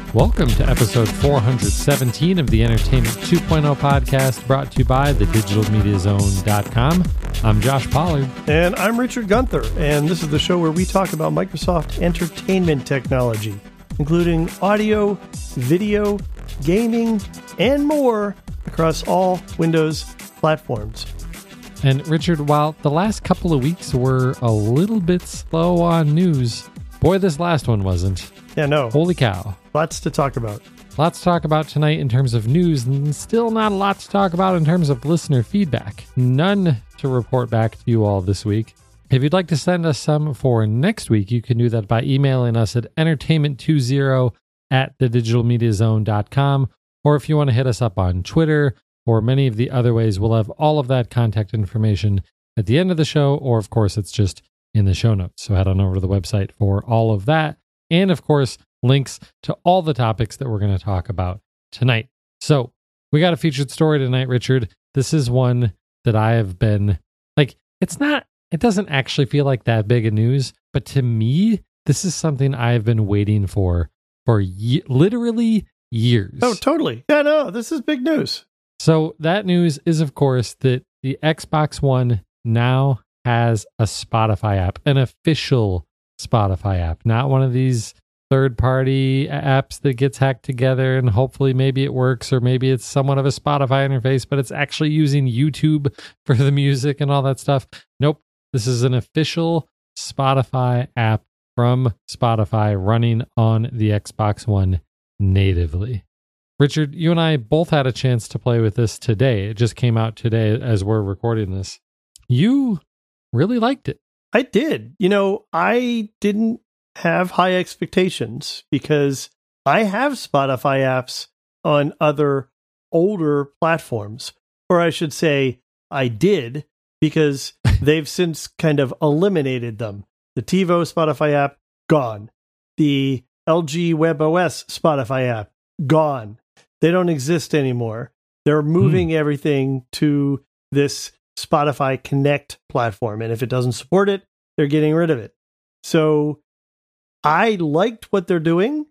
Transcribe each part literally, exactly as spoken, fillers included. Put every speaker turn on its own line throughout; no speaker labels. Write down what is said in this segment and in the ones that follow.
Welcome to episode four hundred seventeen of the Entertainment two point oh podcast, brought to you by the digital media zone dot com. I'm Josh Pollard.
And I'm Richard Gunther, and this is the show where we talk about Microsoft entertainment technology, including audio, video, gaming, and more across all Windows platforms.
And Richard, while the last couple of weeks were a little bit slow on news, boy, this last one wasn't.
Yeah, no.
Holy cow.
Lots to talk about.
Lots to talk about tonight in terms of news, and still not a lot to talk about in terms of listener feedback. None to report back to you all this week. If you'd like to send us some for next week, you can do that by emailing us at entertainment twenty at the digital media zone dot com, or if you want to hit us up on Twitter or many of the other ways, we'll have all of that contact information at the end of the show, or of course, it's just in the show notes. So head on over to the website for all of that. And of course, links to all the topics that we're going to talk about tonight. So we got a featured story tonight, Richard. This is one that I have been like, it's not, it doesn't actually feel like that big of news, but to me, this is something I've been waiting for for ye- literally years.
Oh, totally. Yeah, no, this is big news.
So that news is, of course, that the Xbox One now has a Spotify app, an official Spotify app, not one of these third-party apps that gets hacked together and hopefully maybe it works, or maybe it's somewhat of a Spotify interface, but it's actually using YouTube for the music and all that stuff. Nope. This is an official Spotify app from Spotify running on the Xbox One natively. Richard, you and I both had a chance to play with this today. It just came out today as we're recording this. You really liked it.
I did. You know, I didn't have high expectations because I have Spotify apps on other older platforms. Or I should say, I did, because they've since kind of eliminated them. The TiVo Spotify app, gone. The L G WebOS Spotify app, gone. They don't exist anymore. They're moving mm. everything to this Spotify Connect platform. And if it doesn't support it, they're getting rid of it. So I liked what they're doing.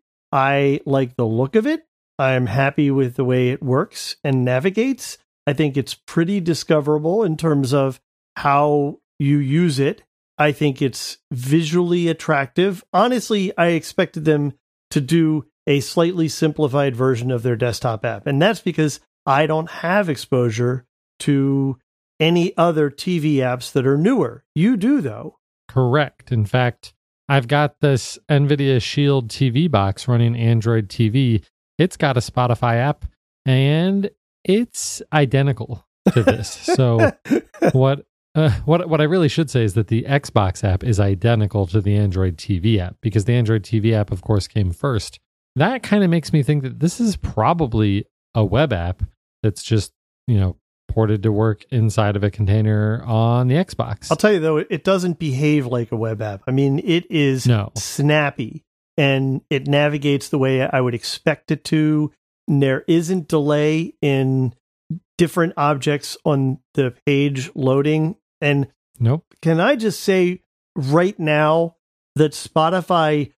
I like the look of it. I'm happy with the way it works and navigates. I think it's pretty discoverable in terms of how you use it. I think it's visually attractive. Honestly, I expected them to do a slightly simplified version of their desktop app. And that's because I don't have exposure to any other T V apps that are newer. You do, though.
Correct. In fact, I've got this NVIDIA Shield T V box running Android T V. It's got a Spotify app, and it's identical to this. So what uh, what what I really should say is that the Xbox app is identical to the Android T V app, because the Android T V app, of course, came first. That kind of makes me think that this is probably a web app that's just, you know, ported to work inside of a container on the Xbox.
I'll tell you, though, it doesn't behave like a web app. I mean, it is
no.
snappy, and it navigates the way I would expect it to. And there isn't delay in different objects on the page loading. And
nope.
Can I just say right now that Spotify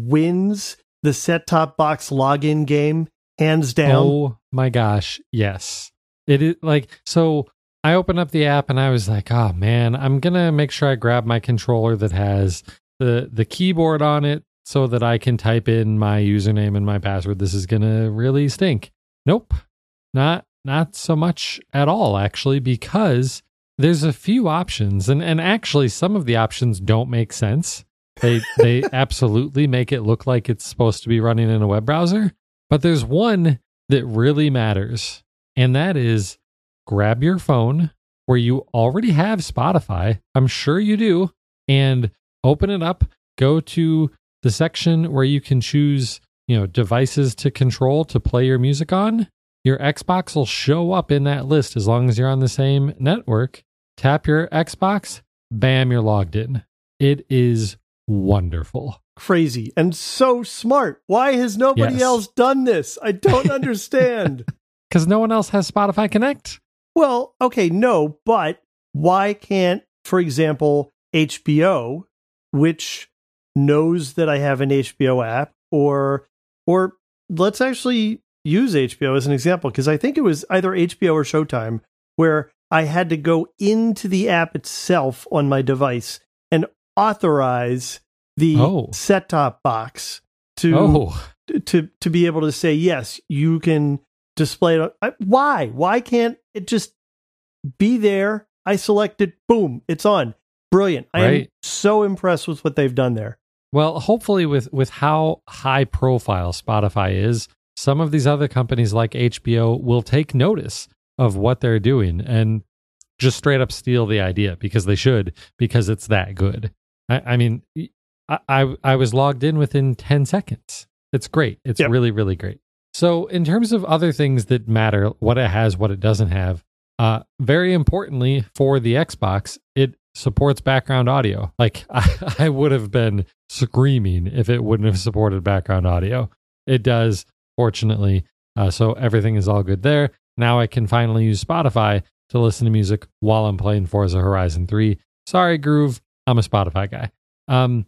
wins the set-top box login game, hands down?
Oh my gosh, yes. It is like, so I opened up the app and I was like, oh man, I'm going to make sure I grab my controller that has the, the keyboard on it so that I can type in my username and my password. This is going to really stink. Nope, not, not so much at all, actually, because there's a few options, and, and actually some of the options don't make sense. They, they absolutely make it look like it's supposed to be running in a web browser, but there's one that really matters. And that is, grab your phone where you already have Spotify. I'm sure you do. And open it up. Go to the section where you can choose, you know, devices to control to play your music on. Your Xbox will show up in that list as long as you're on the same network. Tap your Xbox. Bam, you're logged in. It is wonderful.
Crazy and so smart. Why has nobody
yes.
else done this? I don't understand.
Because no one else has Spotify Connect.
Well, okay, no, but why can't, for example, H B O, which knows that I have an H B O app, or or let's actually use H B O as an example, because I think it was either H B O or Showtime where I had to go into the app itself on my device and authorize the
Oh.
set-top box to
Oh,
to to be able to say, yes, you can display it. I- Why? Why can't it just be there? I select it, boom, it's on. Brilliant. I am
Right.
so impressed with what they've done there.
well, hopefully with with how high profile Spotify is, some of these other companies like H B O will take notice of what they're doing and just straight up steal the idea, because they should, because it's that good. I, I mean, I, I I was logged in within ten seconds. It's great. It's
Yep.
really, really great. So in terms of other things that matter, what it has, what it doesn't have, uh, very importantly for the Xbox, it supports background audio. Like I, I would have been screaming if it wouldn't have supported background audio. It does, fortunately. Uh, so everything is all good there. Now I can finally use Spotify to listen to music while I'm playing Forza Horizon three. Sorry, Groove. I'm a Spotify guy. Um,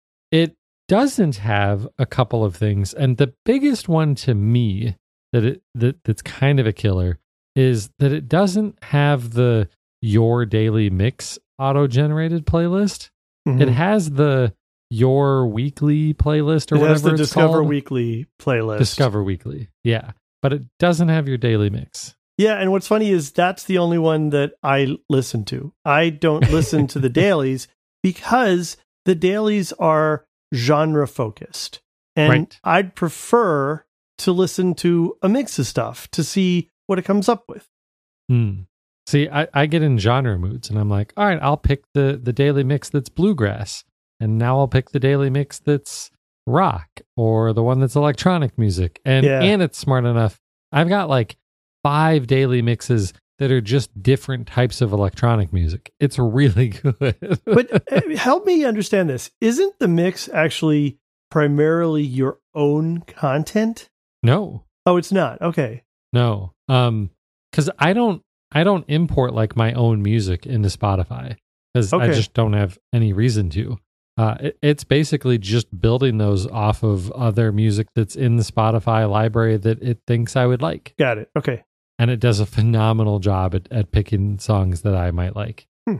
it doesn't have a couple of things, and the biggest one to me that it that that's kind of a killer is that it doesn't have the Your Daily Mix auto-generated playlist.
Mhm.
It has the Your Weekly playlist or
It
whatever
has the
it's
Discover
called.
Weekly playlist.
Discover Weekly, yeah, but it doesn't have your daily mix.
Yeah, and what's funny is that's the only one that I listen to. I don't listen to the dailies because the dailies are genre focused. And
Right.
I'd prefer to listen to a mix of stuff to see what it comes up with.
Hmm. See, I, I get in genre moods and I'm like, all right, I'll pick the, the daily mix that's bluegrass. And now I'll pick the daily mix that's rock or the one that's electronic music. And
Yeah.
and it's smart enough. I've got like five daily mixes that are just different types of electronic music. It's really good.
But uh, help me understand this. Isn't the mix actually primarily your own content?
no,
Oh, it's not. Okay.
no. Um, because I don't I don't import like my own music into Spotify because I
Okay.
just don't have any reason to. Uh, it, it's basically just building those off of other music that's in the Spotify library that it thinks I would like.
Got it. Okay.
And it does a phenomenal job at, at picking songs that I might like.
Hmm.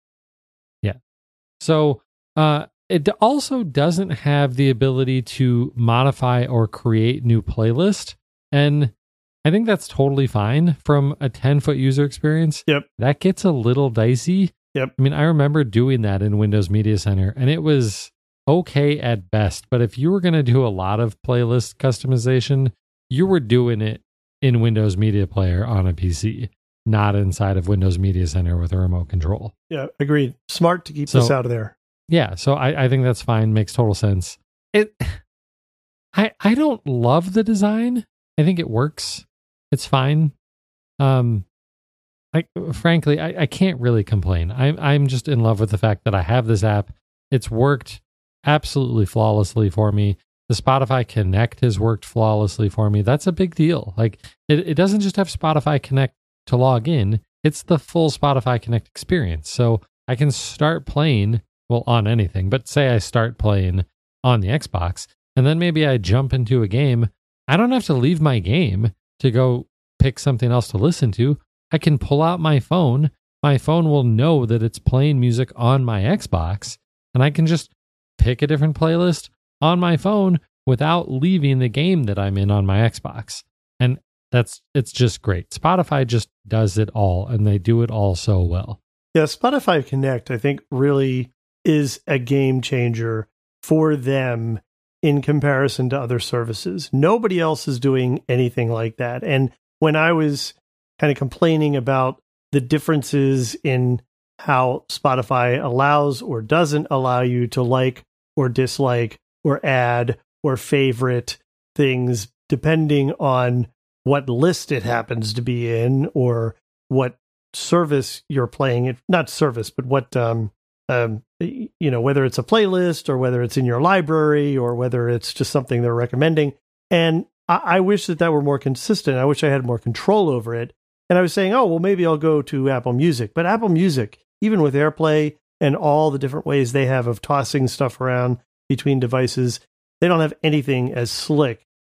Yeah. So uh, it also doesn't have the ability to modify or create new playlist. And I think that's totally fine from a ten-foot user experience.
Yep.
That gets a little dicey.
Yep.
I mean, I remember doing that in Windows Media Center, and it was okay at best. But if you were going to do a lot of playlist customization, you were doing it in Windows Media Player on a P C, not inside of Windows Media Center with a remote control.
Yeah, agreed. Smart to keep
So-
this out of there.
Yeah, so I, I think that's fine. Makes total sense. It, I I don't love the design. I think it works. It's fine. Um, I frankly I, I can't really complain. I'm I'm just in love with the fact that I have this app. It's worked absolutely flawlessly for me. The Spotify Connect has worked flawlessly for me. That's a big deal. Like it, it doesn't just have Spotify Connect to log in. It's the full Spotify Connect experience. So I can start playing, well, on anything, but say I start playing on the Xbox and then maybe I jump into a game. I don't have to leave my game to go pick something else to listen to. I can pull out my phone. My phone will know that it's playing music on my Xbox, and I can just pick a different playlist on my phone without leaving the game that I'm in on my Xbox. And that's it's just great. Spotify just does it all, and they do it all so well.
Yeah, Spotify Connect, I think, really is a game changer for them in comparison to other services. Nobody else is doing anything like that. And when I was kind of complaining about the differences in how Spotify allows or doesn't allow you to like or dislike or add or favorite things depending on what list it happens to be in or what service you're playing it, not service, but what, um, um, you know, whether it's a playlist or whether it's in your library or whether it's just something they're recommending. And I, I wish that that were more consistent. I wish I had more control over it. And I was saying, oh, well, maybe I'll go to Apple Music. But Apple Music, even with AirPlay and all the different ways they have of tossing stuff around between devices, they don't have anything as slick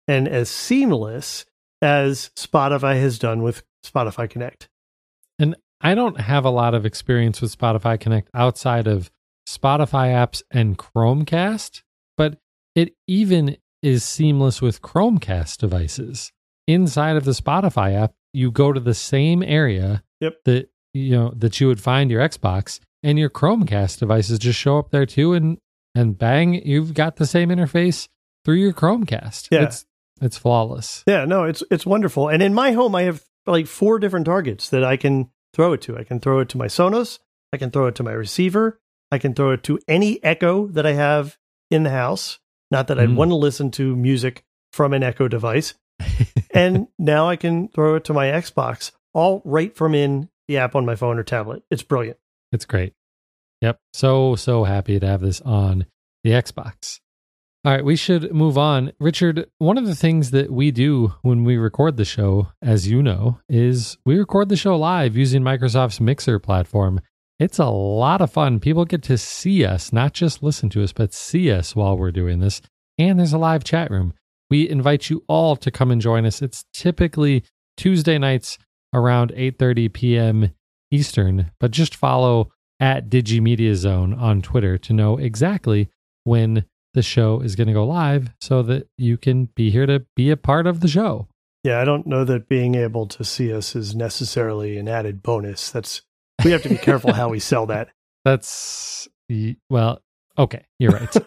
and as seamless as Spotify has done with Spotify Connect.
And I don't have a lot of experience with Spotify Connect outside of Spotify apps and Chromecast, but it even is seamless with Chromecast devices. Inside of the Spotify app, you go to the same area
yep.
that you know that you would find your Xbox, and your Chromecast devices just show up there too, and and bang, you've got the same interface through your Chromecast.
Yeah.
It's it's flawless.
Yeah, no, it's it's wonderful. And in my home, I have like four different targets that I can throw it to. I can throw it to my Sonos. I can throw it to my receiver. I can throw it to any Echo that I have in the house. Not that mm. I want to listen to music from an Echo device. And now I can throw it to my Xbox, all right from in the app on my phone or tablet. It's brilliant.
It's great. Yep. So, so happy to have this on the Xbox. All right, we should move on. Richard, one of the things that we do when we record the show, as you know, is we record the show live using Microsoft's Mixer platform. It's a lot of fun. People get to see us, not just listen to us, but see us while we're doing this. And there's a live chat room. We invite you all to come and join us. It's typically Tuesday nights around eight thirty p.m. Eastern, but just follow at DigiMediaZone on Twitter to know exactly when the show is going to go live so that you can be here to be a part of the show.
Yeah, I don't know that being able to see us is necessarily an added bonus. That's we have to be careful how we sell that.
That's, well, okay, you're right.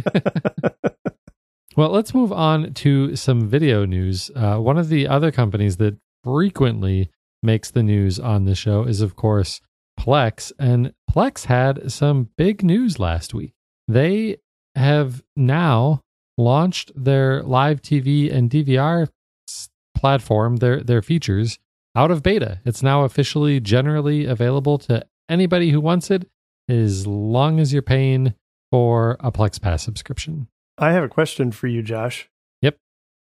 Well, let's move on to some video news. Uh, one of the other companies that frequently makes the news on the show is, of course, Plex. And Plex had some big news last week. They have now launched their live T V and D V R platform, their, their features, out of beta. It's now officially generally available to anybody who wants it, as long as you're paying for a Plex Pass subscription.
I have a question for you, Josh.
Yep.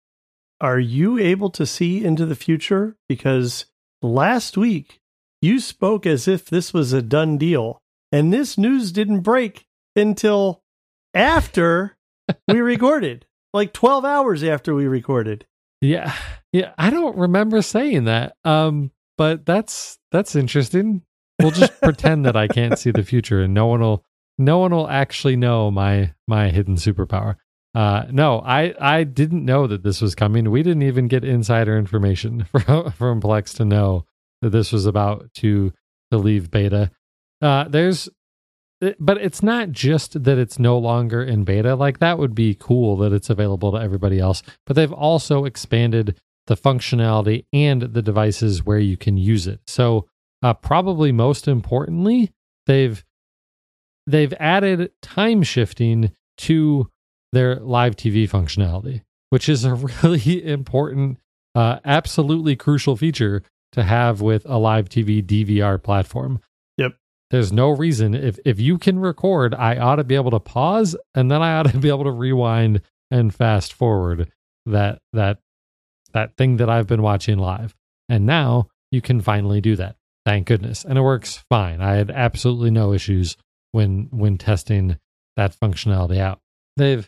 Are you able to see into the future? Because last week, you spoke as if this was a done deal, and this news didn't break until after we recorded, like twelve hours after we recorded.
Yeah. Yeah. I don't remember saying that. Um, but that's, that's interesting. We'll just pretend that I can't see the future, and no one will, no one will actually know my, my hidden superpower. Uh, no, I, I didn't know that this was coming. We didn't even get insider information from, from Plex to know that this was about to, to leave beta. Uh, there's, but it's not just that it's no longer in beta. Like, that would be cool that it's available to everybody else, but they've also expanded the functionality and the devices where you can use it. So, uh, probably most importantly, they've, they've added time shifting to their live T V functionality, which is a really important, uh, absolutely crucial feature to have with a live T V D V R platform.
Yep.
There's no reason, if if you can record, I ought to be able to pause, and then I ought to be able to rewind and fast forward that that that thing that I've been watching live. And now you can finally do that. Thank goodness. And it works fine. I had absolutely no issues when when testing that functionality out. They've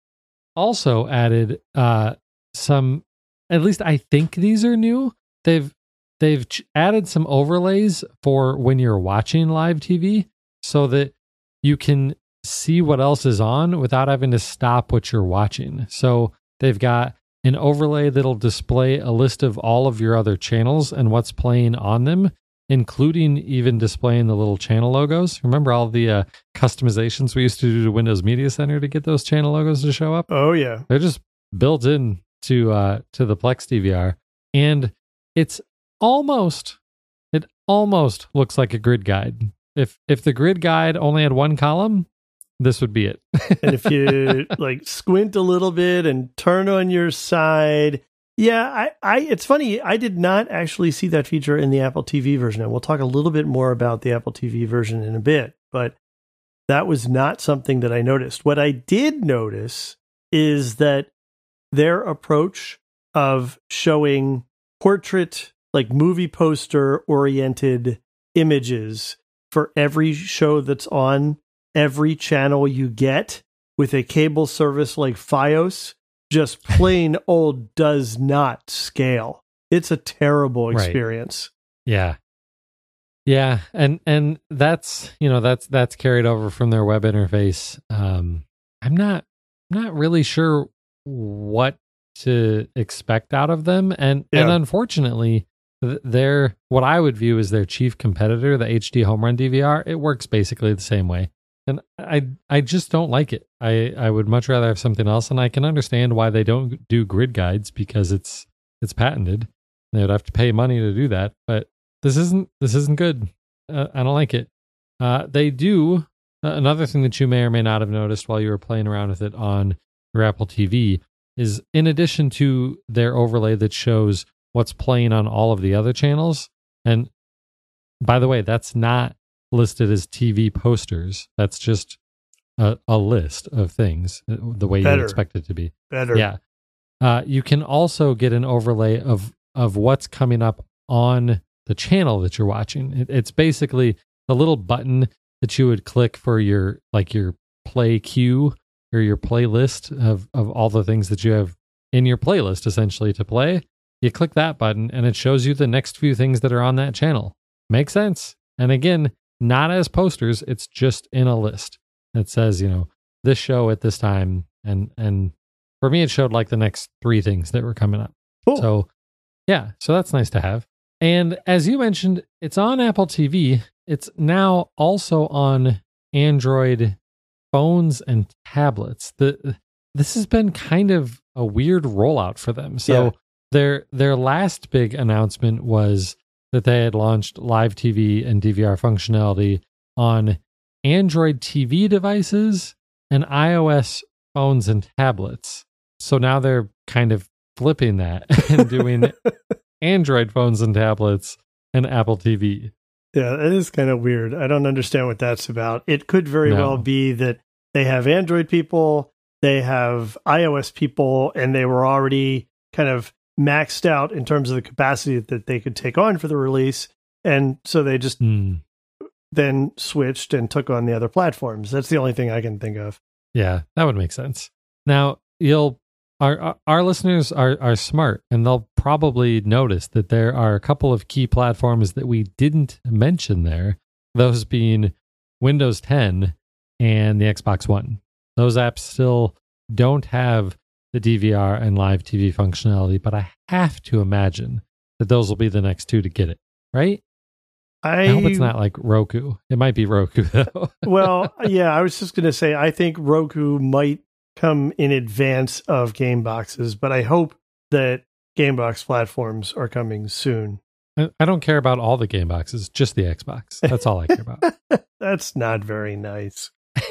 also added uh, some, at least I think these are new. They've they've ch- added some overlays for when you're watching live T V so that you can see what else is on without having to stop what you're watching. So they've got an overlay that'll display a list of all of your other channels and what's playing on them, including even displaying the little channel logos. Remember all the uh, customizations we used to do to Windows Media Center to get those channel logos to show up?
Oh, yeah.
They're just built in to uh, to the Plex D V R. And it's almost, it almost looks like a grid guide. If if the grid guide only had one column, this would be it.
And if you like squint a little bit and turn on your side, yeah, I, I, it's funny. I did not actually see that feature in the Apple T V version. And we'll talk a little bit more about the Apple T V version in a bit, but that was not something that I noticed. What I did notice is that their approach of showing portrait, like movie poster oriented images for every show that's on every channel you get with a cable service like Fios just plain old does not scale. It's a terrible experience.
Right. Yeah. Yeah, and and that's, you know, that's that's carried over from their web interface. Um I'm not not really sure what to expect out of them, and
Yeah.
and unfortunately th- their what I would view as their chief competitor, the H D home run D V R, it works basically the same way. And I I just don't like it. I I would much rather have something else, and I can understand why they don't do grid guides, because it's it's patented. They would have to pay money to do that, but this isn't this isn't good. Uh, I don't like it. Uh, they do uh, another thing that you may or may not have noticed while you were playing around with it on your Apple T V is, in addition to their overlay that shows what's playing on all of the other channels. And by the way, that's not listed as T V posters. That's just a, a list of things, the way
Better.
you expect it to be.
Better.
Yeah. Uh, you can also get an overlay of of what's coming up on the channel that you're watching. It, it's basically the little button that you would click for your, like your play queue or your playlist of, of all the things that you have in your playlist essentially to play. You click that button and it shows you the next few things that are on that channel. Makes sense. And again, not as posters, it's just in a list that says, you know, this show at this time. And, and for me, it showed like the next three things that were coming up.
Cool.
So yeah, so that's nice to have. And as you mentioned, it's on Apple T V. It's now also on Android phones and tablets. The this has been kind of a weird rollout for them. So
Yeah.
their their last big announcement was that they had launched live T V and D V R functionality on Android T V devices and iOS phones and tablets. So now they're kind of flipping that and doing Android phones and tablets and Apple T V.
Yeah, it is kind of weird. I don't understand what that's about. It could very
No.
well be that they have Android people, they have iOS people, and they were already kind of maxed out in terms of the capacity that they could take on for the release. And so they just
Hmm.
then switched and took on the other platforms. That's the only thing I can think of.
Yeah, that would make sense. Now, you'll our our- our listeners are are smart, and they'll probably notice that there are a couple of key platforms that we didn't mention there, those being Windows ten and the Xbox One. Those apps still don't have the D V R and live T V functionality, but I have to imagine that those will be the next two to get it, right?
I,
I hope it's not like Roku. It might be Roku, though.
well, yeah, I was just going to say, I think Roku might come in advance of game boxes, but I hope that game box platforms are coming soon.
I I don't care about all the game boxes, just the Xbox. That's all I care about.
That's not very nice.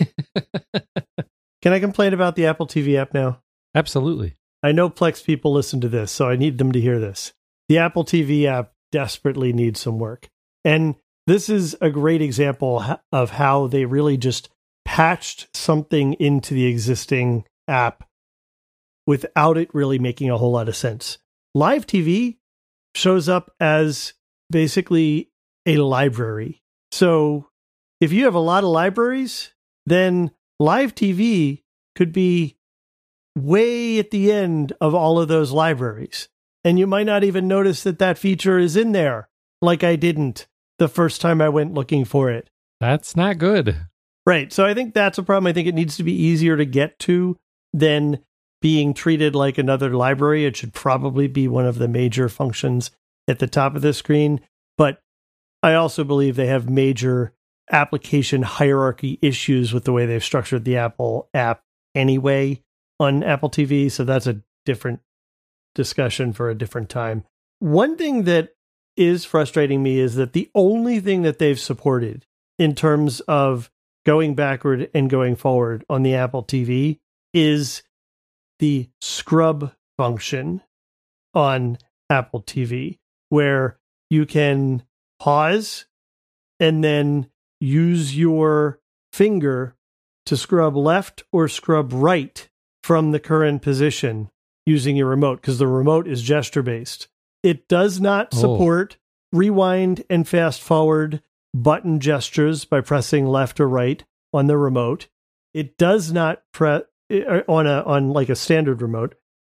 Can I complain about the Apple T V app now?
Absolutely.
I know Plex people listen to this, so I need them to hear this. The Apple T V app desperately needs some work. And this is a great example h- of how they really just patched something into the existing app without it really making a whole lot of sense. Live T V shows up as basically a library. So if you have a lot of libraries, then Live T V could be way at the end of all of those libraries. And you might not even notice that that feature is in there, like I didn't the first time I went looking for it.
That's not good.
Right. So I think that's a problem. I think it needs to be easier to get to than being treated like another library. It should probably be one of the major functions at the top of the screen. But I also believe they have major application hierarchy issues with the way they've structured the Apple app anyway on Apple T V. So that's a different discussion for a different time. One thing that is frustrating me is that the only thing that they've supported in terms of going backward and going forward on the Apple T V is the scrub function on Apple T V, where you can pause and then use your finger to scrub left or scrub right from the current position using your remote, because the remote is gesture based. It does not
Oh.
support rewind and fast forward button gestures by pressing left or right on the remote. It does not press on a on like a standard remote.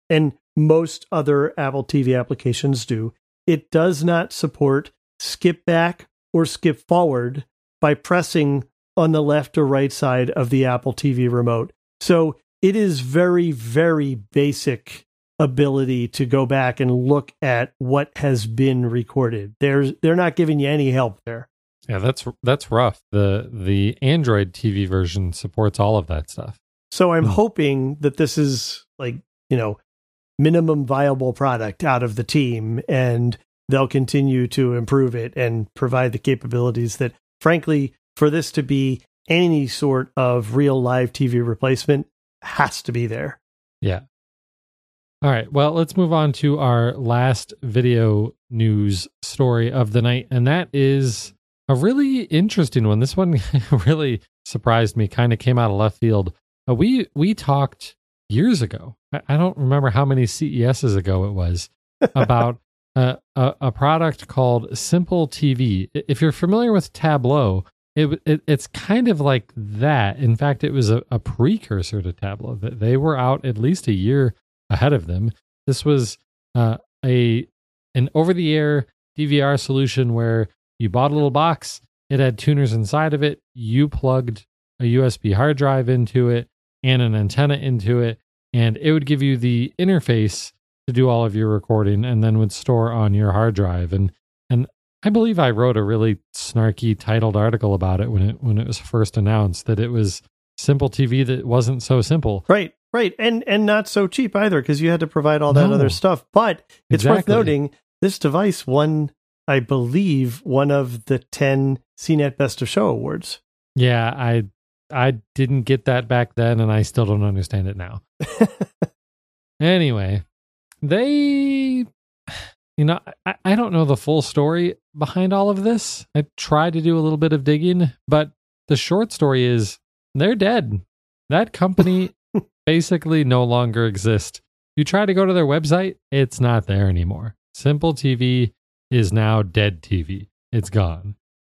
and most other Apple T V applications do, it does not support skip back or skip forward by pressing on the left or right side of the Apple T V remote. So it is very, very basic ability to go back and look at what has been recorded. There's, they're not giving you any help there.
Yeah, that's that's rough. The the Android T V version supports all of that stuff.
So I'm
Hmm.
hoping that this is like, you know, minimum viable product out of the team, and they'll continue to improve it and provide the capabilities that, frankly, for this to be any sort of real live T V replacement, has to be there.
Yeah. All right. Well, let's move on to our last video news story of the night, and that is a really interesting one. This one really surprised me, kind of came out of left field. Uh, we we talked years ago, I, I don't remember how many C E Ss ago it was, about uh, a, a product called Simple T V. If you're familiar with Tableau, it, it it's kind of like that. In fact, it was a, a precursor to Tableau. They were out at least a year ahead of them. This was uh, a an over-the-air D V R solution where you bought a little box, it had tuners inside of it, you plugged a U S B hard drive into it and an antenna into it, and it would give you the interface to do all of your recording and then would store on your hard drive. And and I believe I wrote a really snarky titled article about it when it when it was first announced, that it was Simple T V that wasn't so simple.
Right, right. And and not so cheap either, because you had to provide all that
No.
other stuff. But it's worth
Exactly.
noting, this device won, I believe, one of the ten C net Best of Show awards.
Yeah, I I didn't get that back then, and I still don't understand it now. Anyway, they, you know, I, I don't know the full story behind all of this. I tried to do a little bit of digging, but the short story is they're dead. That company basically no longer exists. You try to go to their website, it's not there anymore. Simple T V is now dead T V. It's gone.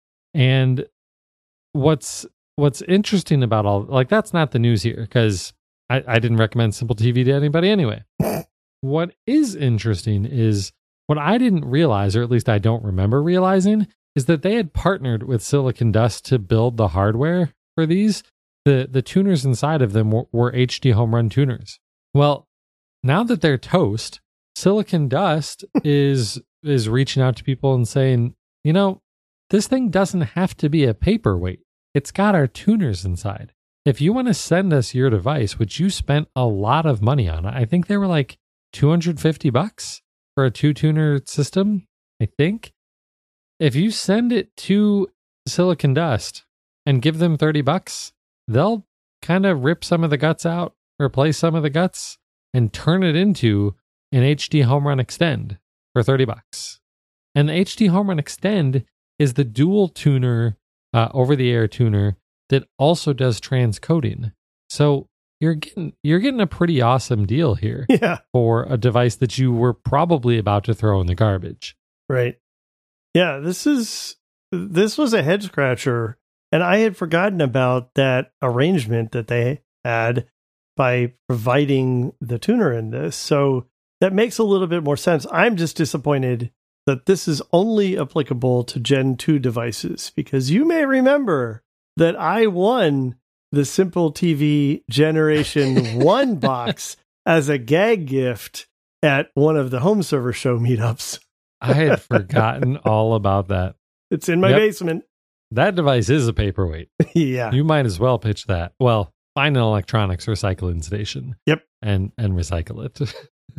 And what's what's interesting about all, like, that's not the news here, because I, I didn't recommend Simple T V to anybody anyway. What is interesting is what I didn't realize, or at least I don't remember realizing, is that they had partnered with Silicon Dust to build the hardware for these. The the tuners inside of them were, were H D home run tuners. Well, now that they're toast, Silicon Dust is is reaching out to people and saying, you know, this thing doesn't have to be a paperweight. It's got our tuners inside. If you want to send us your device, which you spent a lot of money on, I think they were like two hundred fifty bucks for a two tuner system, I think. If you send it to Silicon Dust and give them thirty bucks, they'll kind of rip some of the guts out, replace some of the guts, and turn it into an H D Home Run Extend for thirty bucks. And the H D Home Run Extend is the dual tuner, uh, over-the-air tuner that also does transcoding. So you're getting you're getting a pretty awesome deal here
Yeah,
for a device that you were probably about to throw in the garbage.
right. Yeah, this is this was a head scratcher, and I had forgotten about that arrangement that they had by providing the tuner in this. So that makes a little bit more sense. I'm just disappointed that this is only applicable to Gen two devices, because you may remember that I won the Simple T V Generation one box as a gag gift at one of the Home Server Show meetups.
I had forgotten all about that.
It's in my
Yep.
basement.
That device is a paperweight.
Yeah.
You might as well pitch that. Well, find an electronics recycling station.
Yep.
And and recycle it.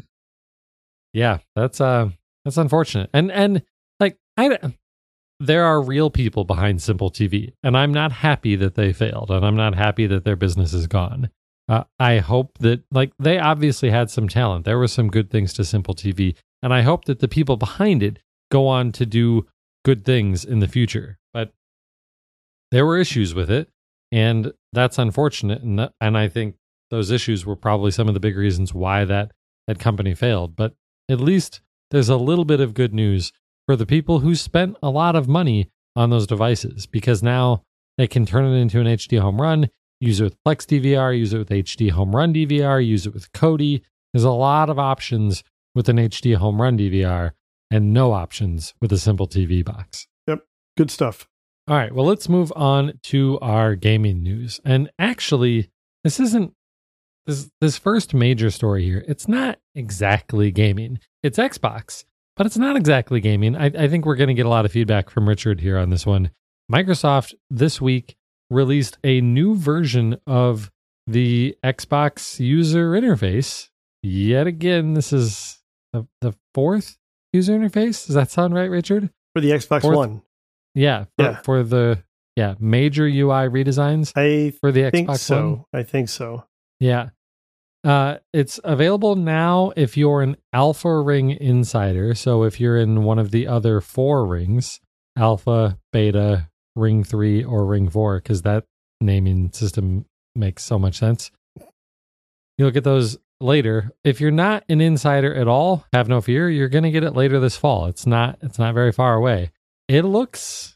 Yeah, that's uh that's unfortunate. And and like I there are real people behind Simple T V, and I'm not happy that they failed, and I'm not happy that their business is gone. Uh, I hope that, like, they obviously had some talent. There were some good things to Simple T V, and I hope that the people behind it go on to do good things in the future. But there were issues with it, and that's unfortunate. And that, and I think those issues were probably some of the big reasons why that that company failed. But at least there's a little bit of good news for the people who spent a lot of money on those devices, because now they can turn it into an H D home run, use it with Plex D V R, use it with H D home run D V R, use it with Kodi. There's a lot of options with an H D home run D V R and no options with a simple T V box.
Yep. Good stuff.
All right. Well, let's move on to our gaming news. And actually, this isn't this this first major story here. It's not exactly gaming. It's Xbox, but it's not exactly gaming. I, I think we're going to get a lot of feedback from Richard here on this one. Microsoft this week released a new version of the Xbox user interface. Yet again, this is the, the fourth user interface. Does that sound right, Richard?
For the Xbox
Fourth?
One.
Yeah, for,
Yeah.
for the yeah major U I redesigns
I
for the
think
Xbox
so.
One.
I think so.
Yeah. Uh, it's available now if you're an Alpha Ring insider. So if you're in one of the other four rings, Alpha, Beta, Ring three, or Ring four, because that naming system makes so much sense. You'll get those later. If you're not an insider at all, have no fear. You're going to get it later this fall. It's not, it's not very far away. It looks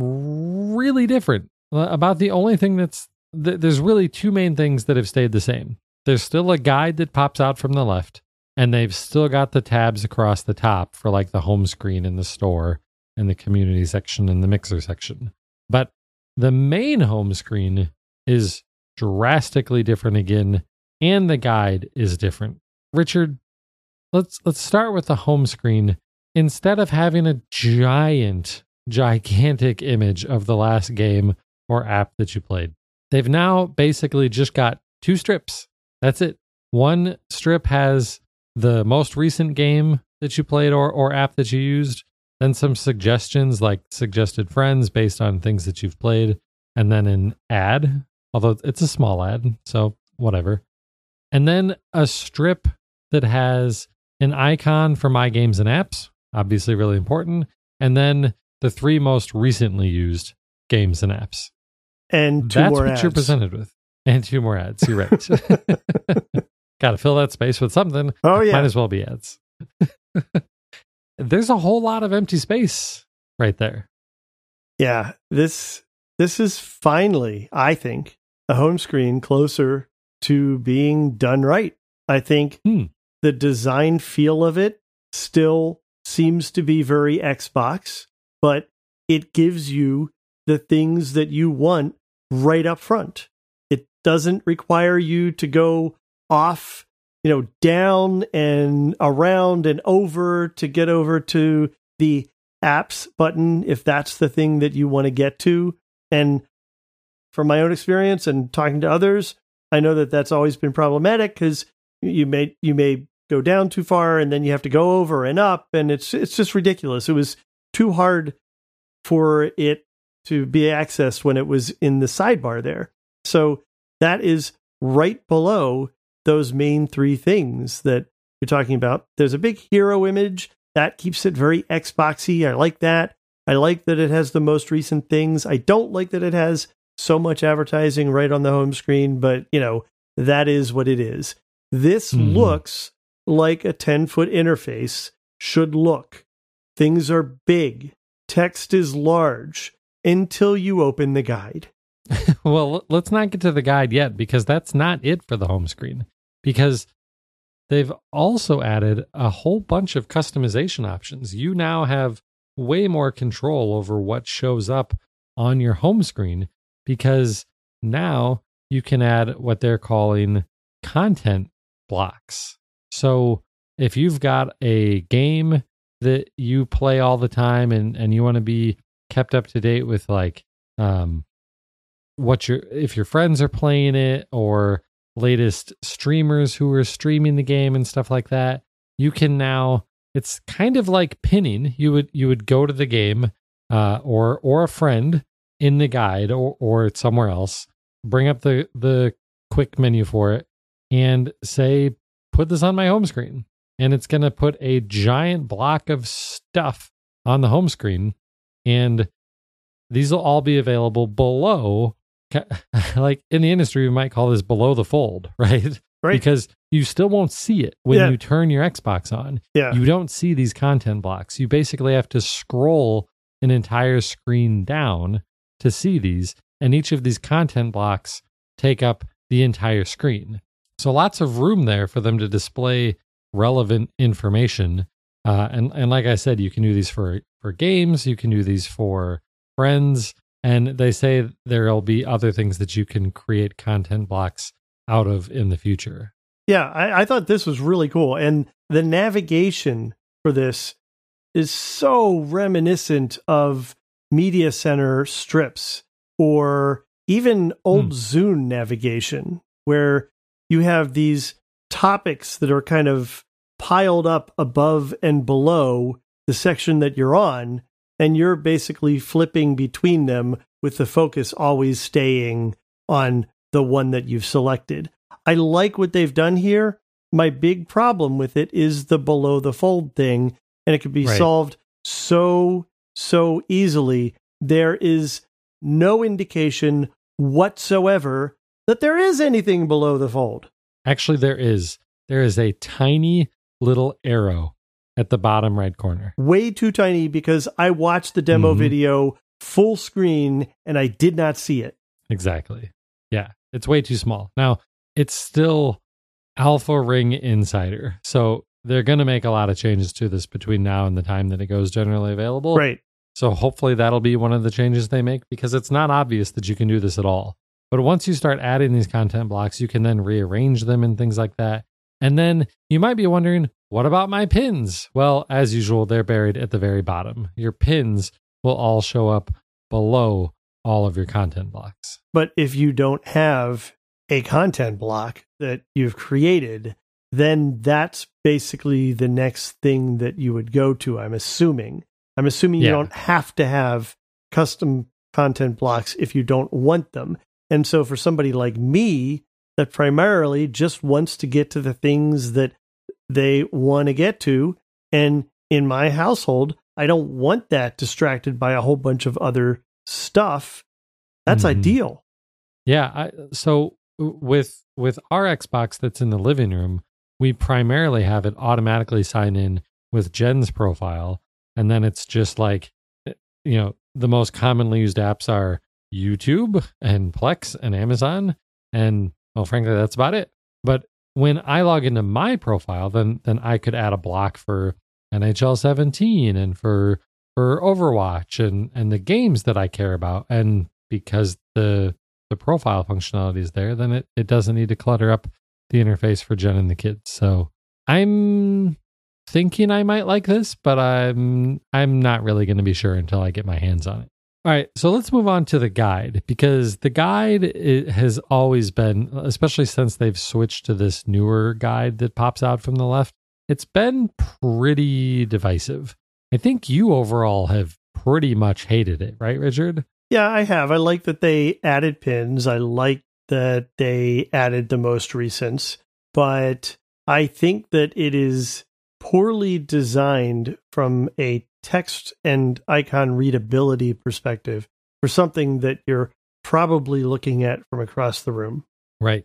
really different. About the only thing that's, th- there's really two main things that have stayed the same. There's still a guide that pops out from the left, and they've still got the tabs across the top for like the home screen in the store and the community section and the mixer section. But the main home screen is drastically different again, and the guide is different. Richard, let's let's start with the home screen. Instead of having a giant, gigantic image of the last game or app that you played, they've now basically just got two strips. That's it. One strip has the most recent game that you played or, or app that you used, then some suggestions like suggested friends based on things that you've played, and then an ad, although it's a small ad, so whatever. And then a strip that has an icon for My Games and Apps, obviously really important, and then the three most recently used games and apps.
And two
That's
more
what
ads.
you're presented with. And two more ads. You're right. Got to fill that space with something.
Oh, yeah.
Might as well be ads. There's a whole lot of empty space right there.
Yeah. This this is finally, I think, a home screen closer to being done right. I think
Hmm.
the design feel of it still seems to be very Xbox, but it gives you the things that you want right up front. It doesn't require you to go off, you know, down and around and over to get over to the apps button if that's the thing that you want to get to. And from my own experience and talking to others, I know that that's always been problematic because you may you may go down too far and then you have to go over and up, and it's it's just ridiculous. It was too hard for it to be accessed when it was in the sidebar there. So that is right below those main three things that you're talking about. There's a big hero image that keeps it very Xboxy. I like that. I like that it has the most recent things. I don't like that it has so much advertising right on the home screen, but you know, that is what it is. This mm. looks like a ten-foot interface should look. Things are big. Text is large until you open the guide.
Well, let's not get to the guide yet, because that's not it for the home screen. Because they've also added a whole bunch of customization options. You now have way more control over what shows up on your home screen, because now you can add what they're calling content blocks. So if you've got a game that you play all the time and, and you want to be kept up to date with like um, what your if your friends are playing it or latest streamers who are streaming the game and stuff like that, you can now, it's kind of like pinning. You would you would go to the game uh, or or a friend in the guide or or somewhere else, bring up the the quick menu for it and say, put this on my home screen. And it's going to put a giant block of stuff on the home screen. And these will all be available below, like in the industry, we might call this below the fold, right?
Right.
Because you still won't see it when
yeah.
you turn your Xbox on.
Yeah.
You don't see these content blocks. You basically have to scroll an entire screen down to see these. And each of these content blocks take up the entire screen. So lots of room there for them to display relevant information. Uh, and, and like I said, you can do these for, for games, you can do these for friends, and they say there'll be other things that you can create content blocks out of in the future.
Yeah, I, I thought this was really cool. And the navigation for this is so reminiscent of Media Center strips or even old hmm. Zune navigation, where you have these topics that are kind of piled up above and below the section that you're on, and you're basically flipping between them with the focus always staying on the one that you've selected. I like what they've done here. My big problem with it is the below the fold thing, and it could be right. solved so, so easily. There is no indication whatsoever that there is anything below the fold.
Actually, there is. There is a tiny little arrow at the bottom right corner.
Way too tiny, because I watched the demo mm-hmm. video full screen and I did not see it.
Exactly. Yeah, it's way too small. Now, it's still Alpha Ring Insider, so they're going to make a lot of changes to this between now and the time that it goes generally available.
Right.
So hopefully that'll be one of the changes they make, because it's not obvious that you can do this at all. But once you start adding these content blocks, you can then rearrange them and things like that. And then you might be wondering, what about my pins? Well, as usual, they're buried at the very bottom. Your pins will all show up below all of your content blocks.
But if you don't have a content block that you've created, then that's basically the next thing that you would go to, I'm assuming. I'm assuming you yeah. don't have to have custom content blocks if you don't want them. And so for somebody like me that primarily just wants to get to the things that they want to get to, and in my household, I don't want that distracted by a whole bunch of other stuff, that's mm-hmm. ideal.
Yeah. I, so with with our Xbox that's in the living room, we primarily have it automatically sign in with Jen's profile. And then it's just like, you know, the most commonly used apps are YouTube and Plex and Amazon. And well, frankly, that's about it. But when I log into my profile, then then I could add a block for N H L seventeen and for for Overwatch and and the games that I care about. And because the the profile functionality is there, then it, it doesn't need to clutter up the interface for Jen and the kids. So I'm thinking I might like this, but I'm I'm not really going to be sure until I get my hands on it. All right, so let's move on to the guide, because the guide it has always been, especially since they've switched to this newer guide that pops out from the left, it's been pretty divisive. I think you overall have pretty much hated it, right, Richard?
Yeah, I have. I like that they added pins. I like that they added the most recents, but I think that it is poorly designed from a text and icon readability perspective for something that you're probably looking at from across the room.
Right.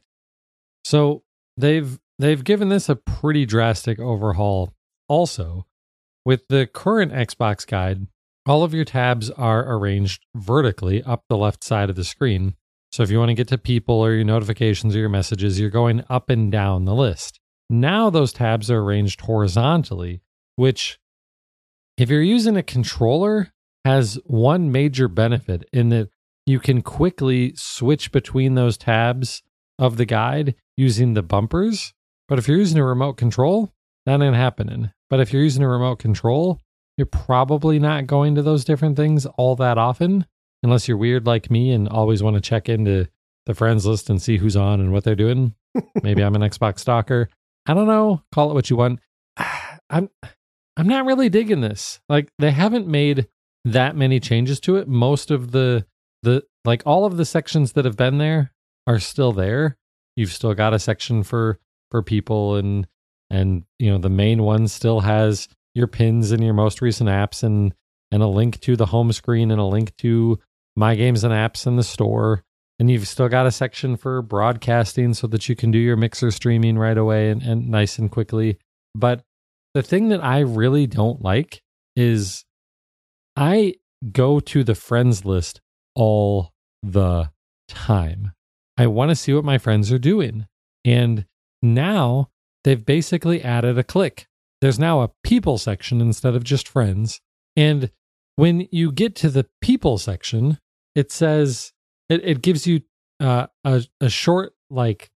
So they've they've given this a pretty drastic overhaul also. With the current Xbox guide, all of your tabs are arranged vertically up the left side of the screen. So if you want to get to people or your notifications or your messages, you're going up and down the list. Now those tabs are arranged horizontally, which, if you're using a controller, has one major benefit in that you can quickly switch between those tabs of the guide using the bumpers. But if you're using a remote control, that ain't happening. But if you're using a remote control, you're probably not going to those different things all that often, unless you're weird like me and always want to check into the friends list and see who's on and what they're doing. Maybe I'm an Xbox stalker. I don't know. Call it what you want. I'm I'm not really digging this. Like, they haven't made that many changes to it. Most of the the like all of the sections that have been there are still there. You've still got a section for for people, and and you know the main one still has your pins and your most recent apps, and and a link to the home screen and a link to my games and apps in the store. And you've still got a section for broadcasting so that you can do your Mixer streaming right away and, and nice and quickly. But the thing that I really don't like is I go to the friends list all the time. I want to see what my friends are doing. And now they've basically added a click. There's now a people section instead of just friends. And when you get to the people section, it says, it, it gives you uh, a, a short like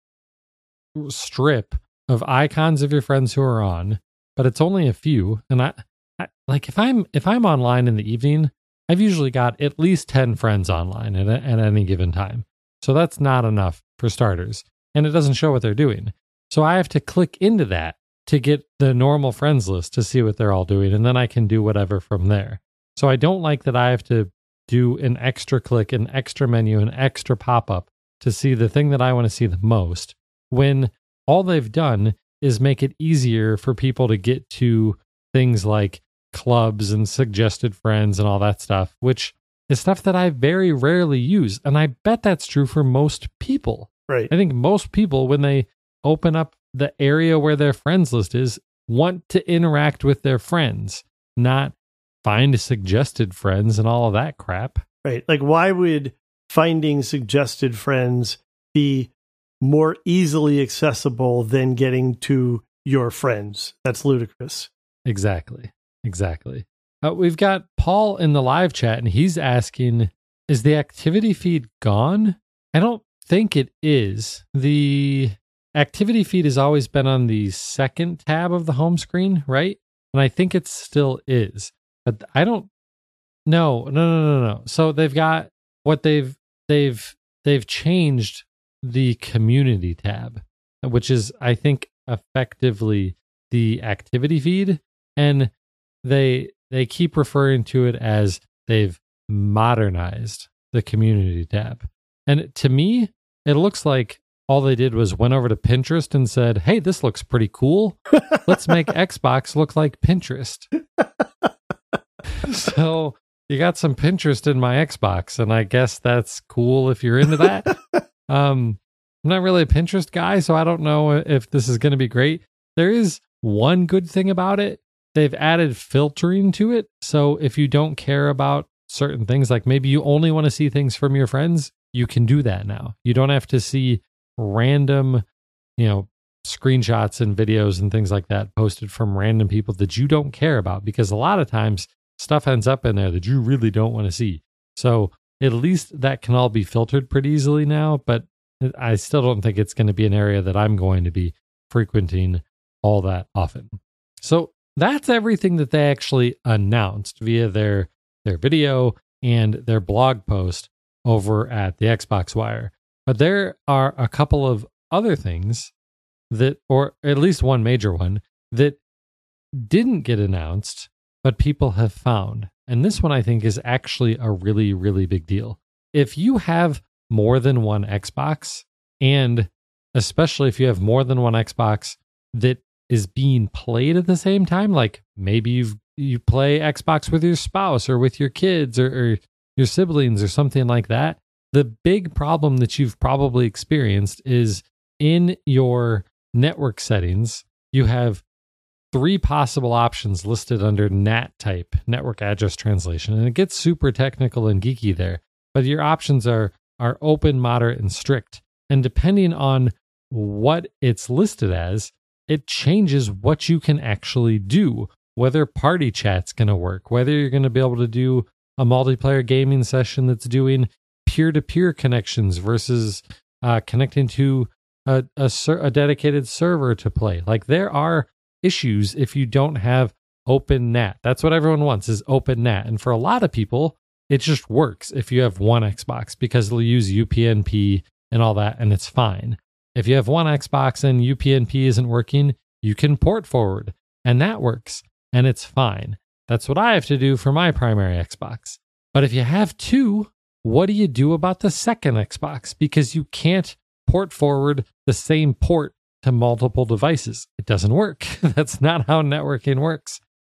strip of icons of your friends who are on, but it's only a few. And I, I like if I'm if I'm online in the evening, I've usually got at least ten friends online at, a, at any given time. So that's not enough for starters. And it doesn't show what they're doing. So I have to click into that to get the normal friends list to see what they're all doing. And then I can do whatever from there. So I don't like that I have to do an extra click, an extra menu, an extra pop-up to see the thing that I want to see the most, when all they've done is make it easier for people to get to things like clubs and suggested friends and all that stuff, which is stuff that I very rarely use. And I bet that's true for most people.
Right.
I think most people, when they open up the area where their friends list is, want to interact with their friends, not find suggested friends and all of that crap.
Right. Like, why would finding suggested friends be more easily accessible than getting to your friends? That's ludicrous.
Exactly. Exactly. Uh, we've got Paul in the live chat, and he's asking, is the activity feed gone? I don't think it is. The activity feed has always been on the second tab of the home screen, right? And I think it still is. But I don't no, no, no, no, no. So they've got what they've they've they've changed the community tab, which is, I think, effectively the activity feed. And they they keep referring to it as they've modernized the community tab. And to me, it looks like all they did was went over to Pinterest and said, hey, this looks pretty cool. Let's make Xbox look like Pinterest. So you got some Pinterest in my Xbox, and I guess that's cool if you're into that. um, I'm not really a Pinterest guy, so I don't know if this is going to be great. There is one good thing about it. They've added filtering to it. So if you don't care about certain things, like maybe you only want to see things from your friends, you can do that now. You don't have to see random, you know, screenshots and videos and things like that posted from random people that you don't care about, because a lot of times stuff ends up in there that you really don't want to see. So at least that can all be filtered pretty easily now, but I still don't think it's going to be an area that I'm going to be frequenting all that often. So that's everything that they actually announced via their their video and their blog post over at the Xbox Wire. But there are a couple of other things that, or at least one major one, that didn't get announced, but people have found. And this one, I think, is actually a really, really big deal. If you have more than one Xbox, and especially if you have more than one Xbox that is being played at the same time, like maybe you've you play Xbox with your spouse or with your kids or, or your siblings or something like that, the big problem that you've probably experienced is in your network settings, you have three possible options listed under N A T type, network address translation. And it gets super technical and geeky there, but your options are, are open, moderate, and strict. And depending on what it's listed as, it changes what you can actually do, whether party chat's going to work, whether you're going to be able to do a multiplayer gaming session that's doing peer-to-peer connections versus uh, connecting to a, a, ser- a dedicated server to play. Like, there are issues if you don't have open N A T. That's what everyone wants, is open N A T. And for a lot of people, it just works if you have one Xbox, because it'll use U P n P and all that, and it's fine. If you have one Xbox and U P n P isn't working, you can port forward, and that works, and it's fine. That's what I have to do for my primary Xbox. But if you have two, what do you do about the second Xbox? Because you can't port forward the same port to multiple devices. It doesn't work. That's not how networking works.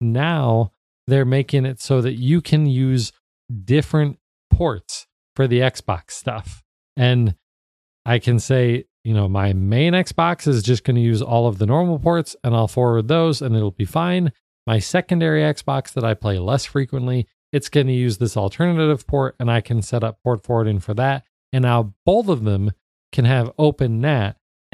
Now they're making it so that you can use different ports for the Xbox stuff. And I can say, you know, my main Xbox is just going to use all of the normal ports, and I'll forward those and it'll be fine. My secondary Xbox that I play less frequently, it's going to use this alternative port, and I can set up port forwarding for that. And now both of them can have open N A T,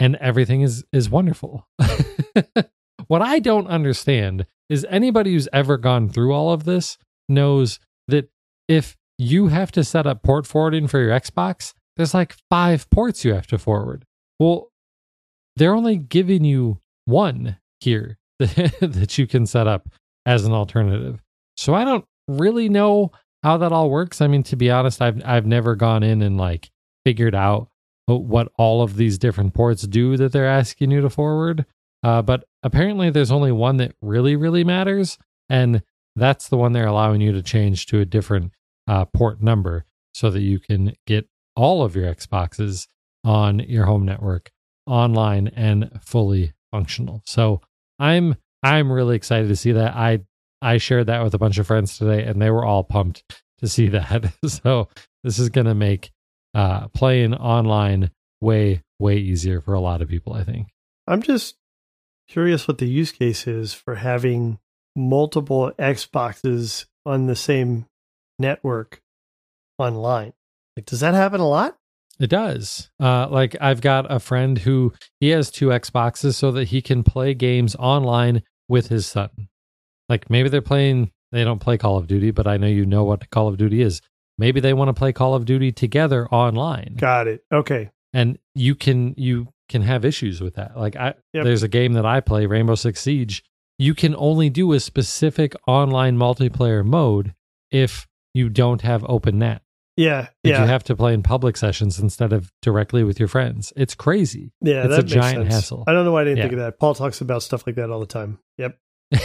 and everything is is wonderful. What I don't understand is anybody who's ever gone through all of this knows that if you have to set up port forwarding for your Xbox, there's like five ports you have to forward. Well, they're only giving you one here that you can set up as an alternative. So I don't really know how that all works. I mean, to be honest, I've I've never gone in and like figured out what all of these different ports do that they're asking you to forward. Uh, but apparently there's only one that really, really matters. And that's the one they're allowing you to change to a different uh, port number so that you can get all of your Xboxes on your home network online and fully functional. So I'm I'm really excited to see that. I I shared that with a bunch of friends today, and they were all pumped to see that. So this is going to make uh, playing online way, way easier for a lot of people, I think.
I'm just curious what the use case is for having multiple Xboxes on the same network online. Like, does that happen a lot?
It does. Uh, like I've got a friend who he has two Xboxes so that he can play games online with his son. Like maybe they're playing, they don't play Call of Duty, but I know you know what Call of Duty is. Maybe they want to play Call of Duty together online.
Got it. Okay.
And you can you can have issues with that. Like I
Yep.
there's a game that I play, Rainbow Six Siege. You can only do a specific online multiplayer mode if you don't have open net.
Yeah.
That
Yeah.
you have to play in public sessions instead of directly with your friends. It's crazy.
Yeah.
It's
that
a
makes
giant
sense.
hassle.
I don't know why I didn't
Yeah.
think of that. Paul talks about stuff like that all the time. Yep.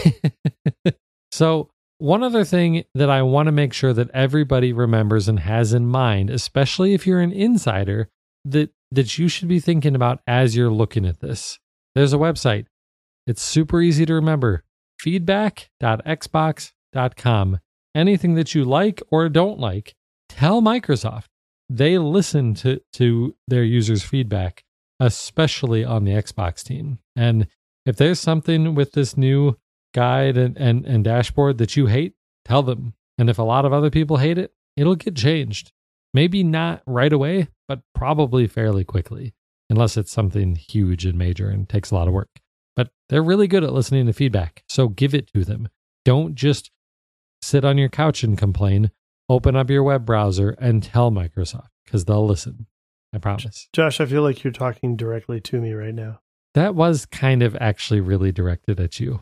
So one other thing that I want to make sure that everybody remembers and has in mind, especially if you're an insider, that that you should be thinking about as you're looking at this. There's a website. It's super easy to remember. feedback dot xbox dot com. Anything that you like or don't like, tell Microsoft. They listen to, to their users' feedback, especially on the Xbox team. And if there's something with this new guide and, and, and dashboard that you hate, tell them. And if a lot of other people hate it, it'll get changed. Maybe not right away, but probably fairly quickly, unless it's something huge and major and takes a lot of work. But they're really good at listening to feedback, so give it to them. Don't just sit on your couch and complain. Open up your web browser and tell Microsoft, because they'll listen. I promise.
Josh, I feel like you're talking directly to me right now.
That was kind of actually really directed at you.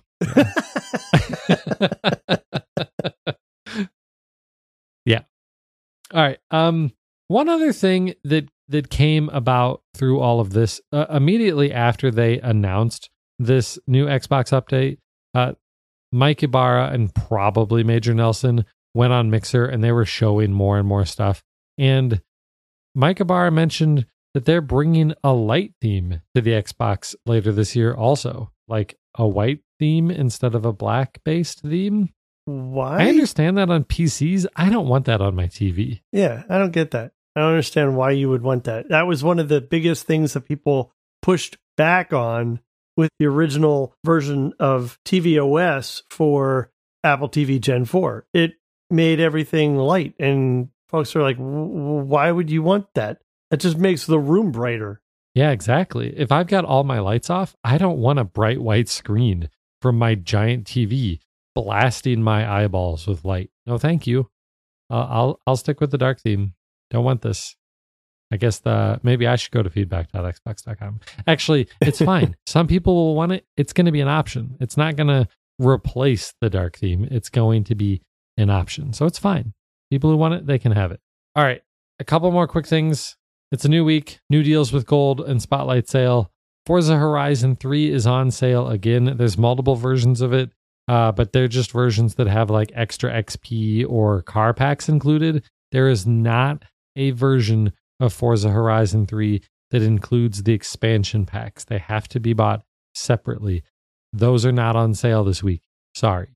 Yeah. All right. Um, one other thing that that came about through all of this, uh, immediately after they announced this new Xbox update, uh, Mike Ibarra and probably Major Nelson went on Mixer and they were showing more and more stuff. And Mike Ibarra mentioned that they're bringing a light theme to the Xbox later this year also, like a white theme instead of a black-based theme.
Why?
I understand that on P Cs. I don't want that on my T V.
Yeah, I don't get that. I don't understand why you would want that. That was one of the biggest things that people pushed back on with the original version of tvOS for Apple T V Gen four. It made everything light, and folks are like, why would you want that? That just makes the room brighter.
Yeah, exactly. If I've got all my lights off, I don't want a bright white screen from my giant T V blasting my eyeballs with light. No, thank you. Uh, I'll I'll stick with the dark theme. Don't want this. I guess the maybe I should go to feedback dot xbox dot com. Actually, it's fine. Some people will want it. It's going to be an option. It's not going to replace the dark theme. It's going to be an option. So it's fine. People who want it, they can have it. All right. A couple more quick things. It's a new week. New deals with Gold and Spotlight sale. Forza Horizon three is on sale again. There's multiple versions of it, uh, but they're just versions that have like extra X P or car packs included. There is not a version of Forza Horizon three that includes the expansion packs. They have to be bought separately. Those are not on sale this week. Sorry.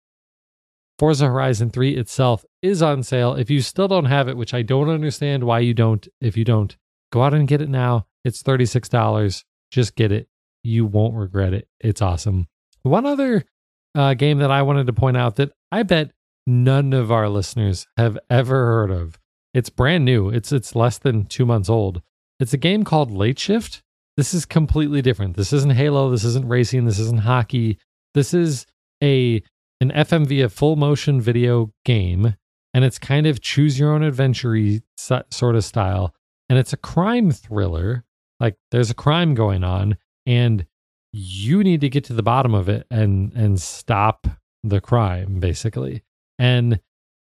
Forza Horizon three itself is on sale. If you still don't have it, which I don't understand why you don't, if you don't, go out and get it now. It's thirty-six dollars. Just get it. You won't regret it. It's awesome. One other uh, game that I wanted to point out that I bet none of our listeners have ever heard of. It's brand new. It's it's less than two months old. It's a game called Late Shift. this is completely different. This isn't Halo. This isn't racing. This isn't hockey. This is a an F M V, a full motion video game, and it's kind of choose your own adventure-y sort of style. And it's a crime thriller. Like there's a crime going on, and you need to get to the bottom of it and and stop the crime, basically. And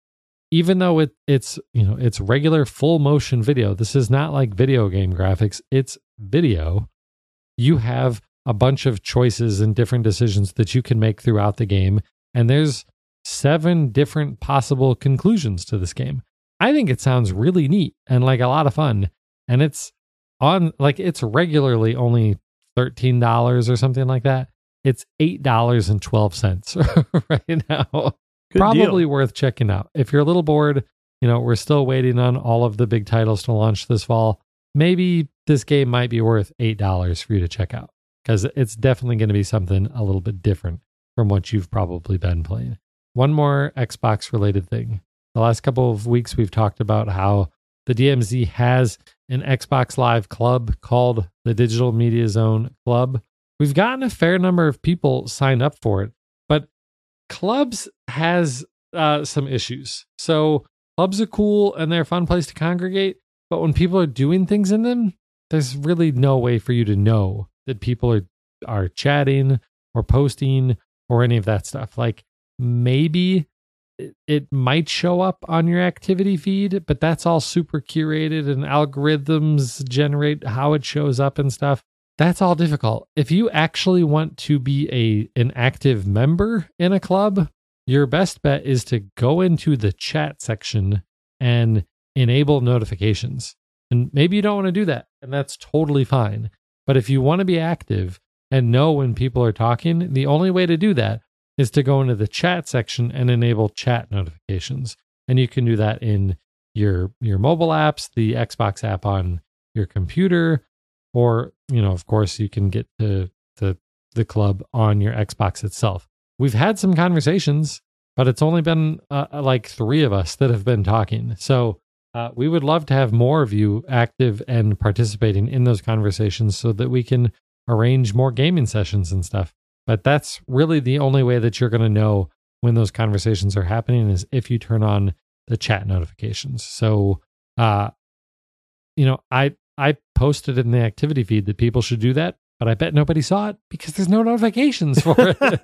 even though it it's you know it's regular full motion video, this is not like video game graphics. It's video. You have a bunch of choices and different decisions that you can make throughout the game. And there's seven different possible conclusions to this game. I think it sounds really neat and like a lot of fun. And it's on, like, it's regularly only thirteen dollars or something like that. It's eight dollars and twelve cents right now. Good Probably deal. Worth checking out. If you're a little bored, you know, we're still waiting on all of the big titles to launch this fall. Maybe this game might be worth eight dollars for you to check out, because it's definitely going to be something a little bit different from what you've probably been playing. One more Xbox related thing. The last couple of weeks, we've talked about how the D M Z has an Xbox Live club called the Digital Media Zone Club. We've gotten a fair number of people signed up for it, but clubs has uh, some issues. So clubs are cool and they're a fun place to congregate, but when people are doing things in them, there's really no way for you to know that people are, are chatting or posting or any of that stuff. Like maybe it, it might show up on your activity feed, but that's all super curated and algorithms generate how it shows up and stuff. That's all difficult. If you actually want to be a an active member in a club, your best bet is to go into the chat section and enable notifications. And maybe you don't want to do that, and that's totally fine. But if you want to be active and know when people are talking, the only way to do that is to go into the chat section and enable chat notifications. And you can do that in your your mobile apps, the Xbox app on your computer, or, you know, of course, you can get to the, the club on your Xbox itself. We've had some conversations, but it's only been uh, like three of us that have been talking. So uh, we would love to have more of you active and participating in those conversations so that we can arrange more gaming sessions and stuff. But that's really the only way that you're going to know when those conversations are happening, is if you turn on the chat notifications. So, uh, you know, I I posted in the activity feed that people should do that, but I bet nobody saw it because there's no notifications for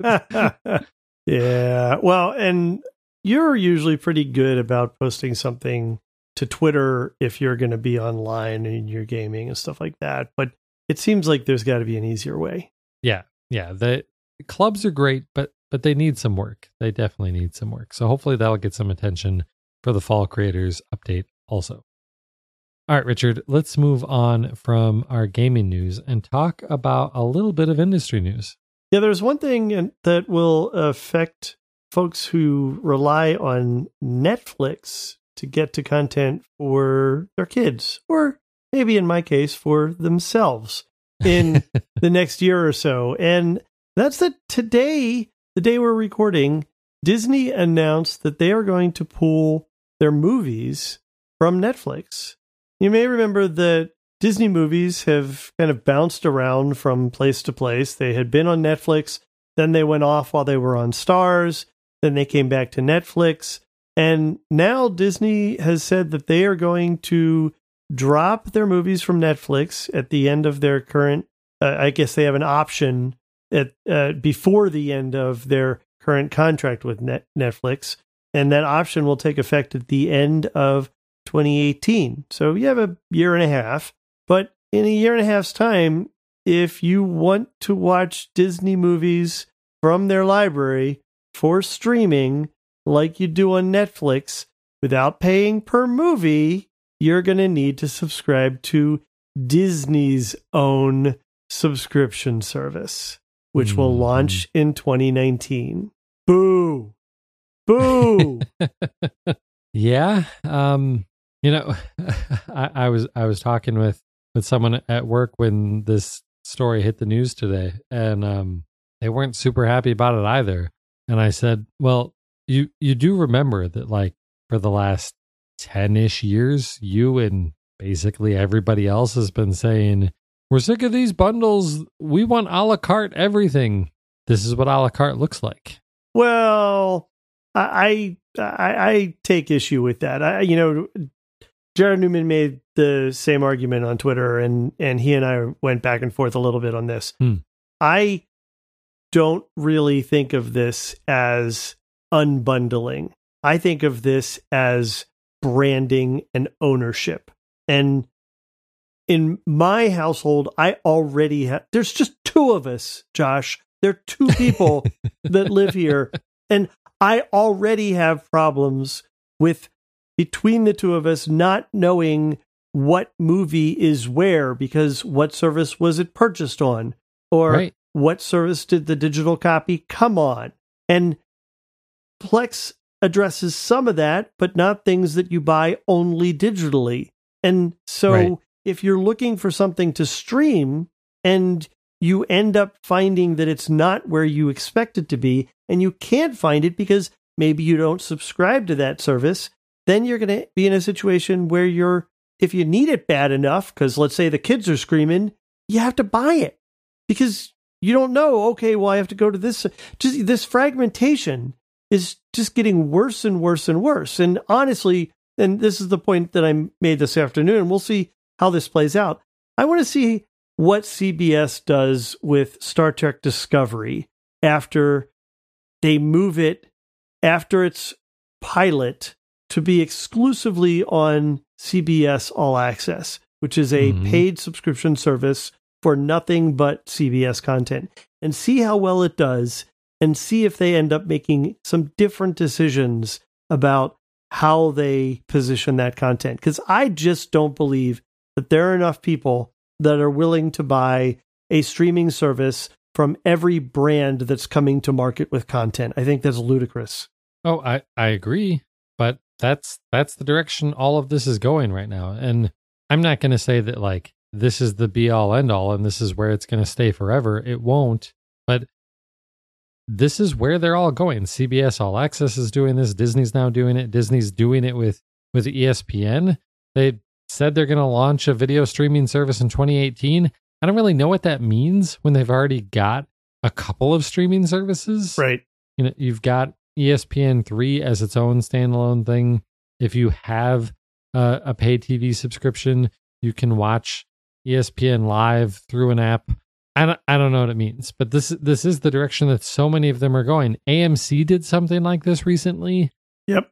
it.
Yeah. Well, and you're usually pretty good about posting something to Twitter if you're going to be online and you're gaming and stuff like that. But it seems like there's got to be an easier way.
Yeah. Yeah. The clubs are great, but but they need some work. They definitely need some work. So hopefully that'll get some attention for the Fall Creators update also. All right, Richard, let's move on from our gaming news and talk about a little bit of industry news.
Yeah, there's one thing that will affect folks who rely on Netflix to get to content for their kids, or maybe in my case, for themselves in the next year or so. And that's that today, the day we're recording, Disney announced that they are going to pull their movies from Netflix. You may remember that Disney movies have kind of bounced around from place to place. They had been on Netflix, then they went off while they were on Starz, then they came back to Netflix, and now Disney has said that they are going to drop their movies from Netflix at the end of their current, uh, I guess they have an option at uh, before the end of their current contract with Net- Netflix, and that option will take effect at the end of twenty eighteen. So you have a year and a half, but in a year and a half's time, if you want to watch Disney movies from their library for streaming like you do on Netflix without paying per movie, you're going to need to subscribe to Disney's own subscription service, which mm-hmm. will launch in twenty nineteen. Boo! Boo!
Yeah. Um, you know, I, I was I was talking with, with someone at work when this story hit the news today, and um, they weren't super happy about it either. And I said, well, you you do remember that, like, for the last ten-ish years, you and basically everybody else has been saying we're sick of these bundles. We want a la carte everything. This is what a la carte looks like.
Well, I I, I take issue with that. I, you know, Jared Newman made the same argument on Twitter, and and he and I went back and forth a little bit on this.
Hmm.
I don't really think of this as unbundling. I think of this as branding and ownership. And in my household, I already have, there's just two of us, Josh. There are two people that live here. And I already have problems with, between the two of us, not knowing what movie is where, because what service was it purchased on? Or
right.
What service did the digital copy come on? And Plex addresses some of that, but not things that you buy only digitally. And so
right.
if you're looking for something to stream and you end up finding that it's not where you expect it to be, and you can't find it because maybe you don't subscribe to that service, then you're going to be in a situation where you're, if you need it bad enough, because let's say the kids are screaming, you have to buy it because you don't know, okay, well, I have to go to this. Just this fragmentation is just getting worse and worse and worse. And honestly, and this is the point that I made this afternoon, and we'll see how this plays out. I want to see what C B S does with Star Trek Discovery after they move it, after its pilot, to be exclusively on C B S All Access, which is a mm-hmm. paid subscription service for nothing but C B S content, and see how well it does, and see if they end up making some different decisions about how they position that content. Because I just don't believe that there are enough people that are willing to buy a streaming service from every brand that's coming to market with content. I think that's ludicrous.
Oh, I, I agree. But that's that's the direction all of this is going right now. And I'm not going to say that, like, this is the be all end all and this is where it's going to stay forever. It won't. But this is where they're all going. C B S All Access is doing this. Disney's now doing it. Disney's doing it with, with E S P N. They said they're going to launch a video streaming service in twenty eighteen. I don't really know what that means when they've already got a couple of streaming services.
Right.
You know, you've got E S P N three as its own standalone thing. If you have uh, a paid T V subscription, you can watch E S P N Live through an app. I don't, I don't know what it means, but this this is the direction that so many of them are going. A M C did something like this recently.
Yep.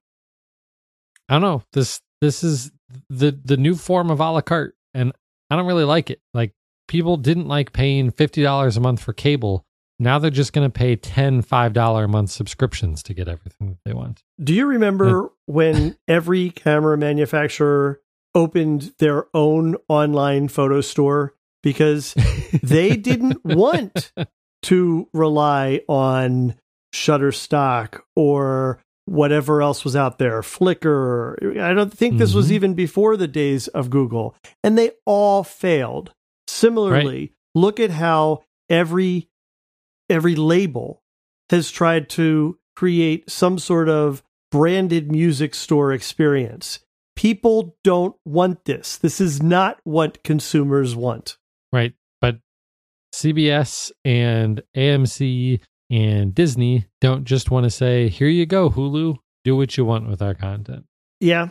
I don't know. This this is the the new form of a la carte, and I don't really like it. Like, people didn't like paying fifty dollars a month for cable. Now they're just going to pay ten five dollars a month subscriptions to get everything that they want.
Do you remember and- when every camera manufacturer opened their own online photo store? Because they didn't want to rely on Shutterstock or whatever else was out there, Flickr. I don't think this mm-hmm. was even before the days of Google. And they all failed. Similarly, right. Look at how every every label has tried to create some sort of branded music store experience. People don't want this. This is not what consumers want.
Right. But C B S and A M C and Disney don't just want to say, here you go, Hulu, do what you want with our content.
Yeah.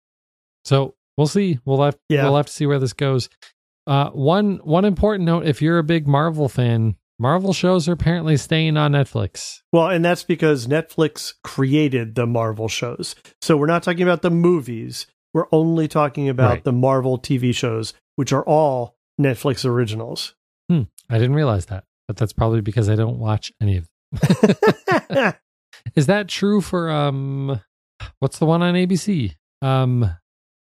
So we'll see. We'll have,
yeah.
we'll have to see where this goes. Uh, one one important note, if you're a big Marvel fan, Marvel shows are apparently staying on Netflix.
Well, and that's because Netflix created the Marvel shows. So we're not talking about the movies. We're only talking about right. the Marvel T V shows, which are all Netflix originals.
Hmm. I didn't realize that, but that's probably because I don't watch any of them. Is that true for, um, what's the one on A B C? Um,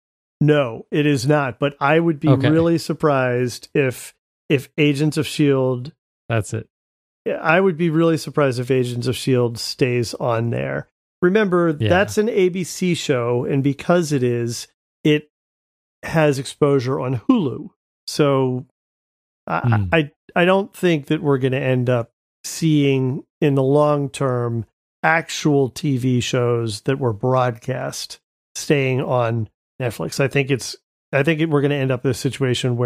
no, it is not, but I would be okay. really surprised if, if Agents of S H I E L D.
That's it.
I would be really surprised if Agents of S H I E L D stays on there. Remember, yeah. that's an A B C show, and because it is, it has exposure on Hulu. So I, mm. I, I don't think that we're going to end up seeing in the long term actual T V shows that were broadcast staying on Netflix. I think it's I think we're going to end up in a situation where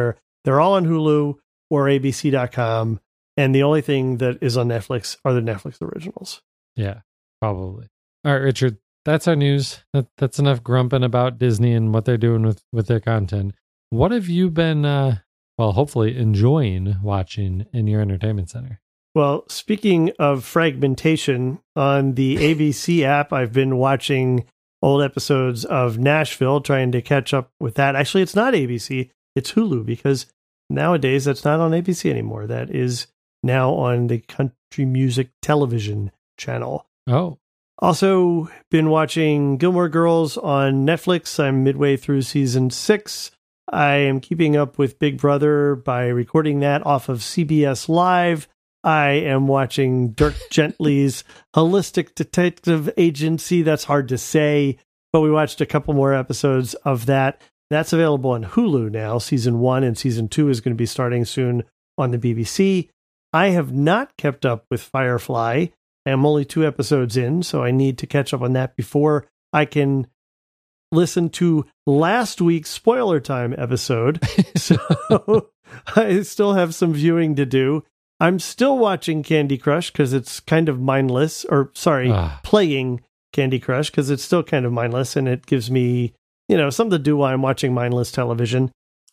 They're all on Hulu or A B C dot com. And the only thing that is on Netflix are the Netflix originals.
Yeah, probably. All right, Richard, that's our news. That, that's enough grumping about Disney and what they're doing with, with their content. What have you been, uh, well, hopefully enjoying watching in your entertainment center?
Well, speaking of fragmentation, on the A B C app, I've been watching old episodes of Nashville, trying to catch up with that. Actually, it's not A B C, it's Hulu, because nowadays that's not on A B C anymore. That is now on the Country Music Television channel.
Oh.
Also been watching Gilmore Girls on Netflix. I'm midway through season six. I am keeping up with Big Brother by recording that off of C B S Live. I am watching Dirk Gently's Holistic Detective Agency. That's hard to say, but we watched a couple more episodes of that. That's available on Hulu now. Season one and season two is going to be starting soon on the B B C. I have not kept up with Firefly. I'm only two episodes in, so I need to catch up on that before I can listen to last week's Spoiler Time episode. So I still have some viewing to do. I'm still watching Candy Crush because it's kind of mindless, or sorry, ah. playing Candy Crush because it's still kind of mindless, and it gives me, you know, something to do while I'm watching mindless television.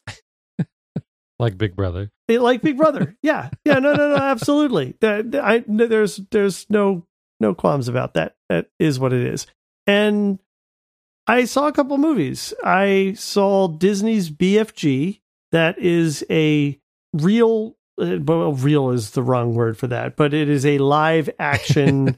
Like Big Brother.
Like Big Brother. Yeah. Yeah, no, no, no, absolutely. That, I, there's there's no no qualms about that. That is what it is. And I saw a couple movies. I saw Disney's B F G. That is a real, well, real is the wrong word for that, but it is a live action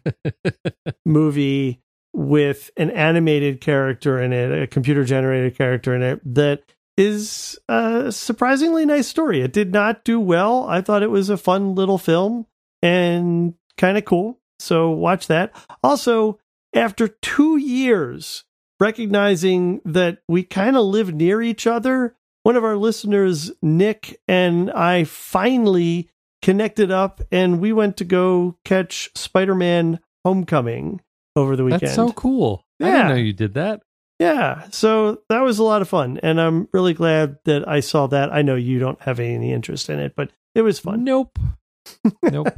movie with an animated character in it, a computer generated character in it that is a surprisingly nice story. It did not do well. I thought it was a fun little film and kind of cool. So watch that. Also, after two years, recognizing that we kind of live near each other, one of our listeners, Nick, and I finally connected up, and we went to go catch Spider-Man Homecoming over the weekend.
That's so cool. Yeah. I didn't know you did that.
Yeah, so that was a lot of fun, and I'm really glad that I saw that. I know you don't have any interest in it, but it was fun.
Nope. Nope.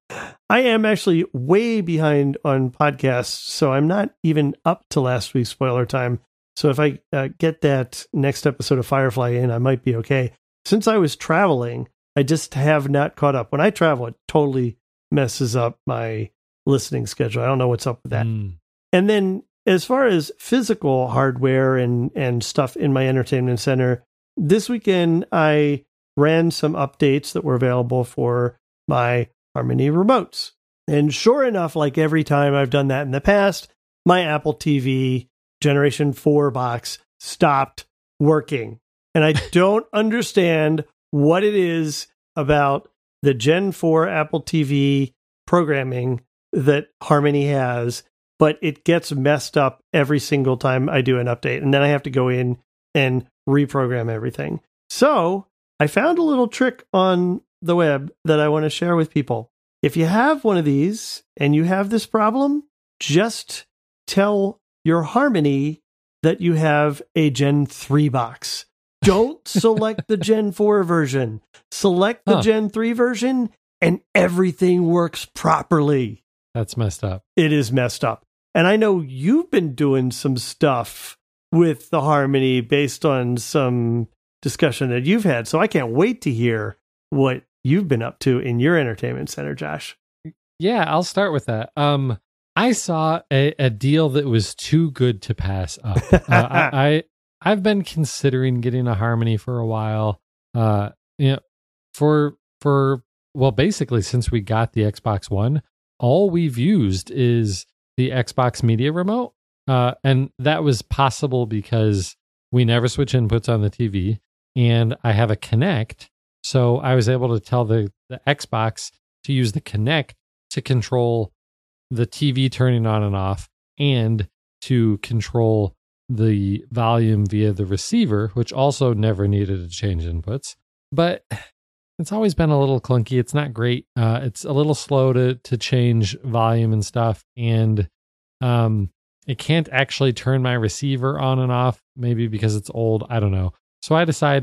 I am actually way behind on podcasts, so I'm not even up to last week's Spoiler Time. So if I uh, get that next episode of Firefly in, I might be okay. Since I was traveling, I just have not caught up. When I travel, it totally messes up my listening schedule. I don't know what's up with that. Mm. And then as far as physical hardware and, and stuff in my entertainment center, this weekend I ran some updates that were available for my Harmony remotes. And sure enough, like every time I've done that in the past, my Apple T V Generation four box stopped working. And I don't understand what it is about the Gen four Apple T V programming that Harmony has, but it gets messed up every single time I do an update. And then I have to go in and reprogram everything. So I found a little trick on the web that I want to share with people. If you have one of these and you have this problem, just tell your Harmony that you have a Gen three box. Don't select the Gen four version. Select the huh. Gen three version and everything works properly.
That's messed up.
It is messed up. And I know you've been doing some stuff with the Harmony based on some discussion that you've had. So I can't wait to hear what you've been up to in your entertainment center, Josh.
Yeah, I'll start with that. Um, I saw a, a deal that was too good to pass up. uh, I, I I've been considering getting a Harmony for a while. Uh, you know, for for well, basically since we got the Xbox One, all we've used is the Xbox Media Remote, uh, and that was possible because we never switch inputs on the T V, and I have a Kinect. So I was able to tell the, the Xbox to use the Kinect to control the T V turning on and off and to control the volume via the receiver, which also never needed to change inputs. But it's always been a little clunky. It's not great. Uh, it's a little slow to to change volume and stuff. And um, it can't actually turn my receiver on and off, maybe because it's old. I don't know. So I decided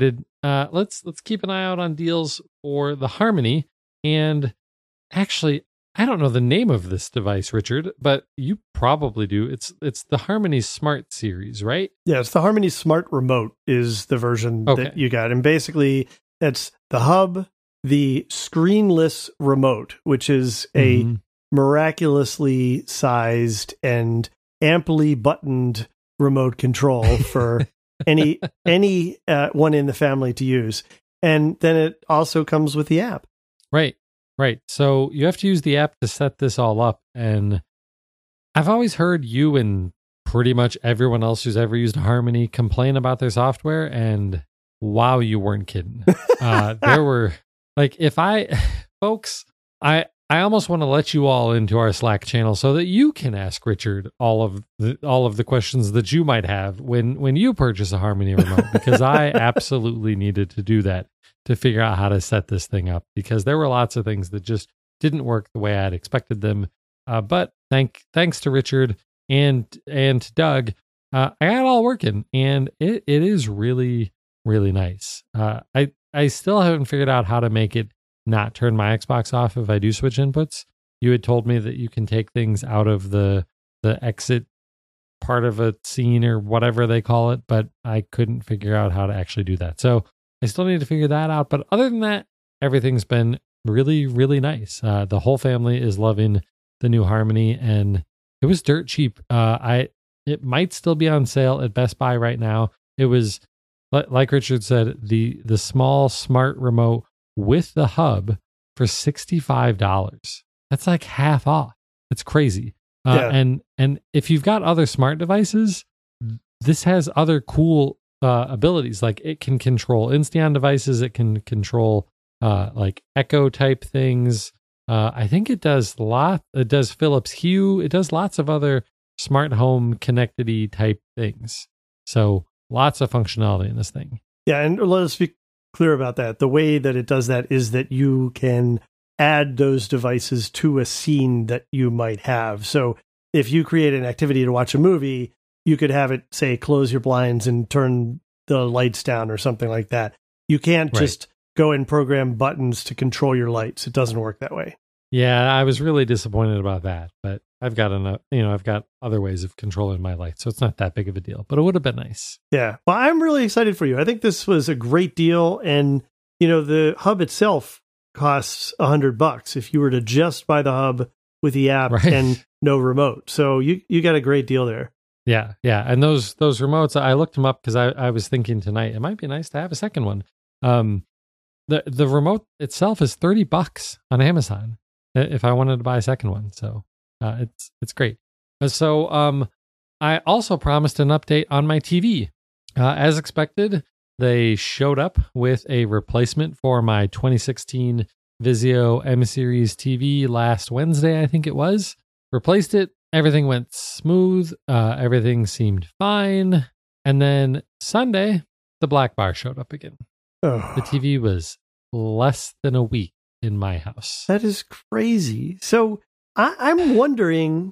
uh, let's let's keep an eye out on deals for the Harmony. And actually, I don't know the name of this device, Richard, but you probably do. It's it's the Harmony Smart series, right?
Yeah, it's the Harmony Smart Remote is the version
Okay.
that you got. And basically, it's the hub, the screenless remote, which is a
Mhm.
miraculously sized and amply buttoned remote control for any any uh, one in the family to use. And then it also comes with the app.
Right, right. So you have to use the app to set this all up. And I've always heard you and pretty much everyone else who's ever used Harmony complain about their software. And wow, you weren't kidding. Uh, there were, like, if I, folks, I, I almost want to let you all into our Slack channel so that you can ask Richard all of the all of the questions that you might have when when you purchase a Harmony remote, because I absolutely needed to do that to figure out how to set this thing up, because there were lots of things that just didn't work the way I'd expected them. Uh, but thank thanks to Richard and and to Doug, uh, I got it all working, and it it is really really nice. Uh, I I still haven't figured out how to make it not turn my Xbox off if I do switch inputs. You had told me that you can take things out of the the exit part of a scene or whatever they call it, but I couldn't figure out how to actually do that. So I still need to figure that out. But other than that, everything's been really, really nice. Uh, the whole family is loving the new Harmony, and it was dirt cheap. Uh, I it might still be on sale at Best Buy right now. It was, like Richard said, the the small smart remote with the hub for sixty-five dollars. That's like half off. It's crazy. Uh,
Yeah.
And and if you've got other smart devices, this has other cool uh, abilities. Like it can control Insteon devices. It can control uh, like Echo type things. Uh, I think it does lot. It does Philips Hue. It does lots of other smart home connected type things. So lots of functionality in this thing.
Yeah, and let us be clear about that. The way that it does that is that you can add those devices to a scene that you might have. So if you create an activity to watch a movie, you could have it say, close your blinds and turn the lights down or something like that. You can't
Right.
just go and program buttons to control your lights. It doesn't work that way.
Yeah, I was really disappointed about that, but I've got enough, you know, I've got other ways of controlling my lights, so it's not that big of a deal, but it would have been nice.
Yeah. Well, I'm really excited for you. I think this was a great deal. And, you know, the hub itself costs a hundred bucks if you were to just buy the hub with the app
Right.
and no remote. So you, you got a great deal there.
Yeah, yeah. And those those remotes, I looked them up because I, I was thinking tonight, it might be nice to have a second one. Um, the the remote itself is thirty bucks on Amazon if I wanted to buy a second one. So uh, it's it's great. Uh, So um, I also promised an update on my T V. Uh, as expected, they showed up with a replacement for my twenty sixteen Vizio M-Series T V last Wednesday, I think it was. Replaced it. Everything went smooth. Uh, everything seemed fine. And then Sunday, the black bar showed up again.
Oh,
The T V was less than a week in my house.
that is crazy. So I, I'm wondering,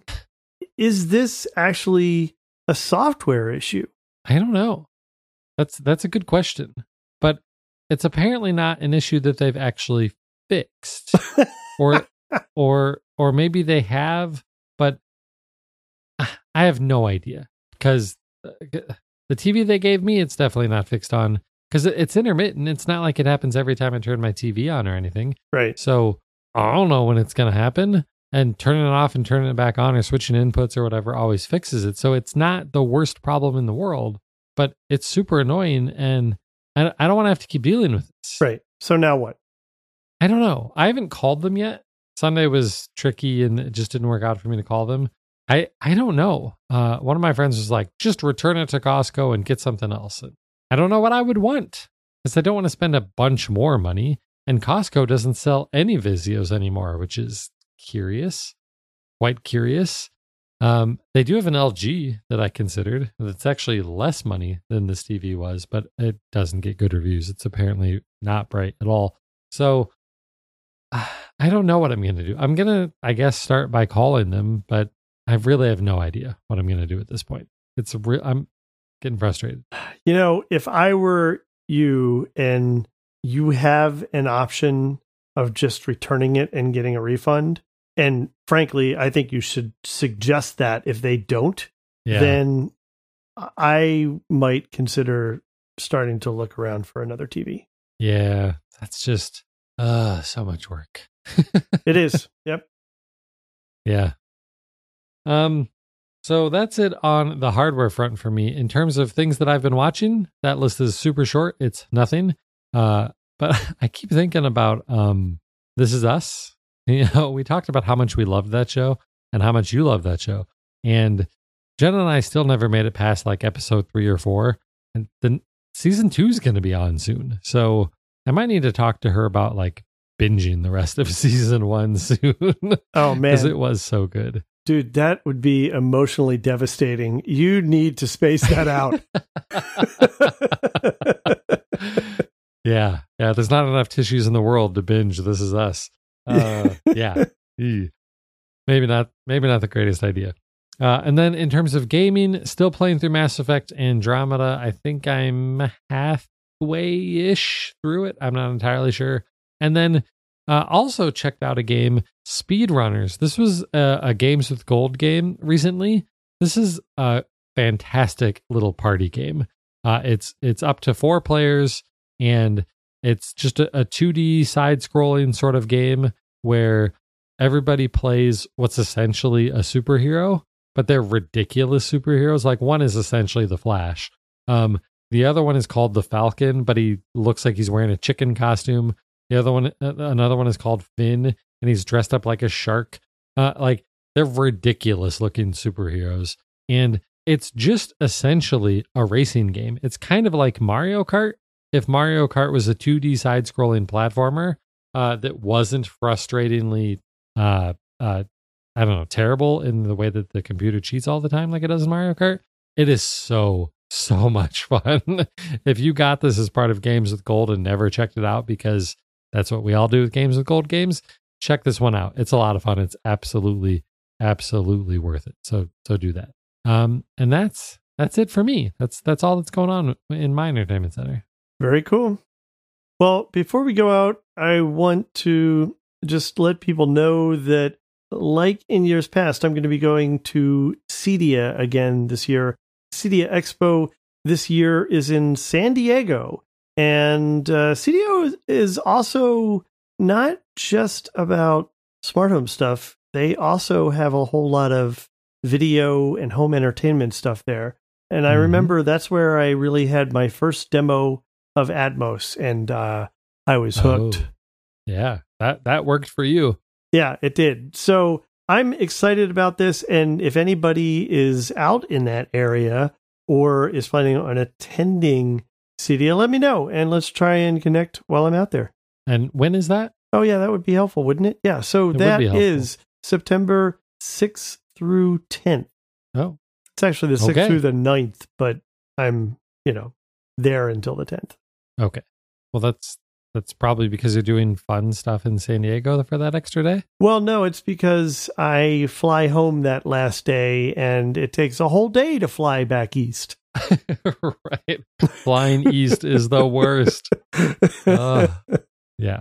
is this actually a software issue?
I don't know. That's that's a good question. But it's apparently not an issue that they've actually fixed. or or or maybe they have, but I have no idea, because the T V they gave me, it's definitely not fixed on, because it's intermittent. It's not like it happens every time I turn my T V on or anything.
Right.
So I don't know when it's going to happen. And turning it off and turning it back on or switching inputs or whatever always fixes it. So it's not the worst problem in the world, but it's super annoying. And I I don't want to have to keep dealing with this.
Right. So now what?
I don't know. I haven't called them yet. Sunday was tricky and it just didn't work out for me to call them. I, I don't know. Uh, one of my friends was like, just return it to Costco and get something else. And I don't know what I would want, because I don't want to spend a bunch more money. And Costco doesn't sell any Vizios anymore, which is curious, quite curious. Um, they do have an L G that I considered. That's actually less money than this T V was, but it doesn't get good reviews. It's apparently not bright at all. So uh, I don't know what I'm going to do. I'm going to, I guess, start by calling them, but I really have no idea what I'm going to do at this point. It's re- I'm getting frustrated.
You know, if I were you and you have an option of just returning it and getting a refund, and frankly, I think you should suggest that if they don't, yeah. then I might consider starting to look around for another T V.
Yeah, that's just uh so much work.
It is. Yep.
Yeah. Um so that's it on the hardware front for me. In terms of things that I've been watching, that list is super short. It's nothing. Uh but I keep thinking about um This Is Us. You know, we talked about how much we loved that show and how much you love that show. And Jen and I still never made it past like episode three or four. And then season two is going to be on soon. So I might need to talk to her about like binging the rest of season one soon.
Oh, man.
Because it was so good.
Dude, that would be emotionally devastating. You need to space that out.
yeah. Yeah. There's not enough tissues in the world to binge This Is Us. Uh, yeah. Maybe not, maybe not the greatest idea. Uh, and then in terms of gaming, still playing through Mass Effect Andromeda. I think I'm halfway-ish through it. I'm not entirely sure. And then uh, also checked out a game, Speedrunners. This was a, a Games with Gold game recently. This is a fantastic little party game. Uh, it's it's up to four players, and it's just a, a two D side-scrolling sort of game where everybody plays what's essentially a superhero, but they're ridiculous superheroes. Like one is essentially the Flash. Um, the other one is called the Falcon, but he looks like he's wearing a chicken costume. The other one, uh, another one is called Finn, and he's dressed up like a shark. Uh, like they're ridiculous looking superheroes, and it's just essentially a racing game. It's kind of like Mario Kart. If Mario Kart was a two D side-scrolling platformer uh, that wasn't frustratingly uh, uh, I don't know, terrible in the way that the computer cheats all the time like it does in Mario Kart. It is so, so much fun. If you got this as part of Games with Gold and never checked it out, because that's what we all do with Games with Gold games, check this one out. It's a lot of fun. It's absolutely, absolutely worth it. So, so do that. Um, and that's, that's it for me. That's, that's all that's going on in my entertainment center.
Very cool. Well, before we go out, I want to just let people know that like in years past, I'm going to be going to Cedia again this year. Cedia Expo this year is in San Diego. And uh, Cedia is also not just about smart home stuff. They also have a whole lot of video and home entertainment stuff there. And I mm-hmm. remember that's where I really had my first demo of Atmos, and uh, I was hooked.
Oh, yeah, that, that worked for you.
Yeah, it did. So I'm excited about this. And if anybody is out in that area or is planning on attending Cedia, let me know and let's try and connect while I'm out there.
And when is that?
Oh, yeah, that would be helpful, wouldn't it? Yeah. So
it
that is September sixth through tenth.
Oh,
it's actually the sixth
okay.
through the ninth, but I'm, you know, there until the tenth.
Okay. Well, that's, That's probably because you're doing fun stuff in San Diego for that extra day?
Well, no, it's because I fly home that last day and it takes a whole day to fly back east.
Right. Flying east is the worst. Uh, yeah.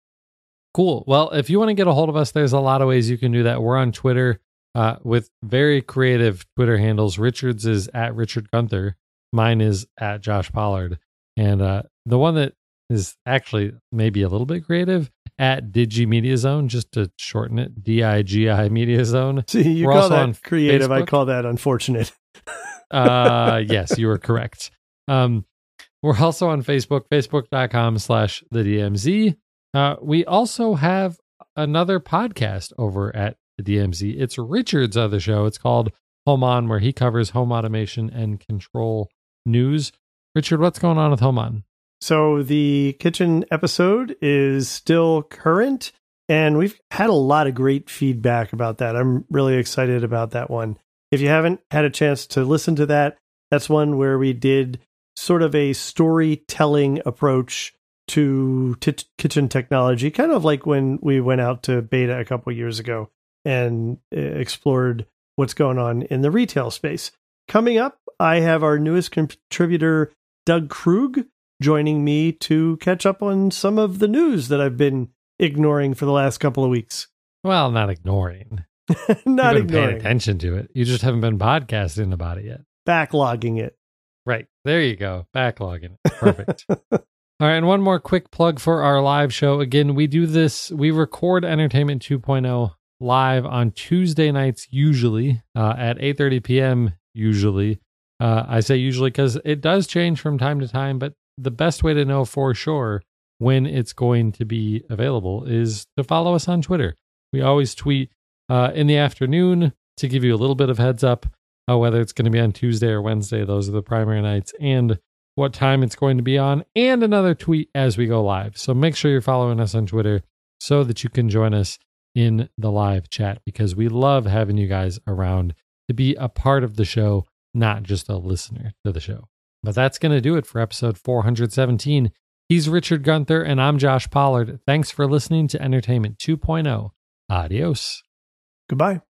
Cool. Well, if you want to get a hold of us, there's a lot of ways you can do that. We're on Twitter uh, with very creative Twitter handles. Richard's is at Richard Gunther. Mine is at Josh Pollard. And uh, the one that is actually maybe a little bit creative, at Digi Media Zone, just to shorten it, D I G I Media Zone.
See, you
We're
call
also
that
on
creative,
Facebook.
I call that unfortunate.
uh, yes, you are correct. Um, we're also on Facebook, facebook.com slash the DMZ. Uh, we also have another podcast over at the D M Z. It's Richard's other show. It's called Home On, where he covers home automation and control news. Richard, what's going on with Home On?
So the kitchen episode is still current, and we've had a lot of great feedback about that. I'm really excited about that one. If you haven't had a chance to listen to that, that's one where we did sort of a storytelling approach to t- kitchen technology, kind of like when we went out to beta a couple years ago and explored what's going on in the retail space. Coming up, I have our newest contributor, Doug Krug. joining me to catch up on some of the news that I've been ignoring for the last couple of weeks.
Well, not ignoring.
Not
You've been
ignoring.
paying attention to it. You just haven't been podcasting about it yet.
Backlogging it.
Right. There you go. Backlogging it. Perfect. All right. And one more quick plug for our live show. Again, we do this, we record Entertainment two point oh live on Tuesday nights, usually uh, at eight thirty p.m. Usually. Uh, I say usually because it does change from time to time, but the best way to know for sure when it's going to be available is to follow us on Twitter. We always tweet uh, in the afternoon to give you a little bit of heads up, uh, whether it's going to be on Tuesday or Wednesday. Those are the primary nights, and what time it's going to be on, and another tweet as we go live. So make sure you're following us on Twitter so that you can join us in the live chat, because we love having you guys around to be a part of the show, not just a listener to the show. But that's going to do it for episode four hundred seventeen. He's Richard Gunther, and I'm Josh Pollard. Thanks for listening to Entertainment two point oh. Adios.
Goodbye.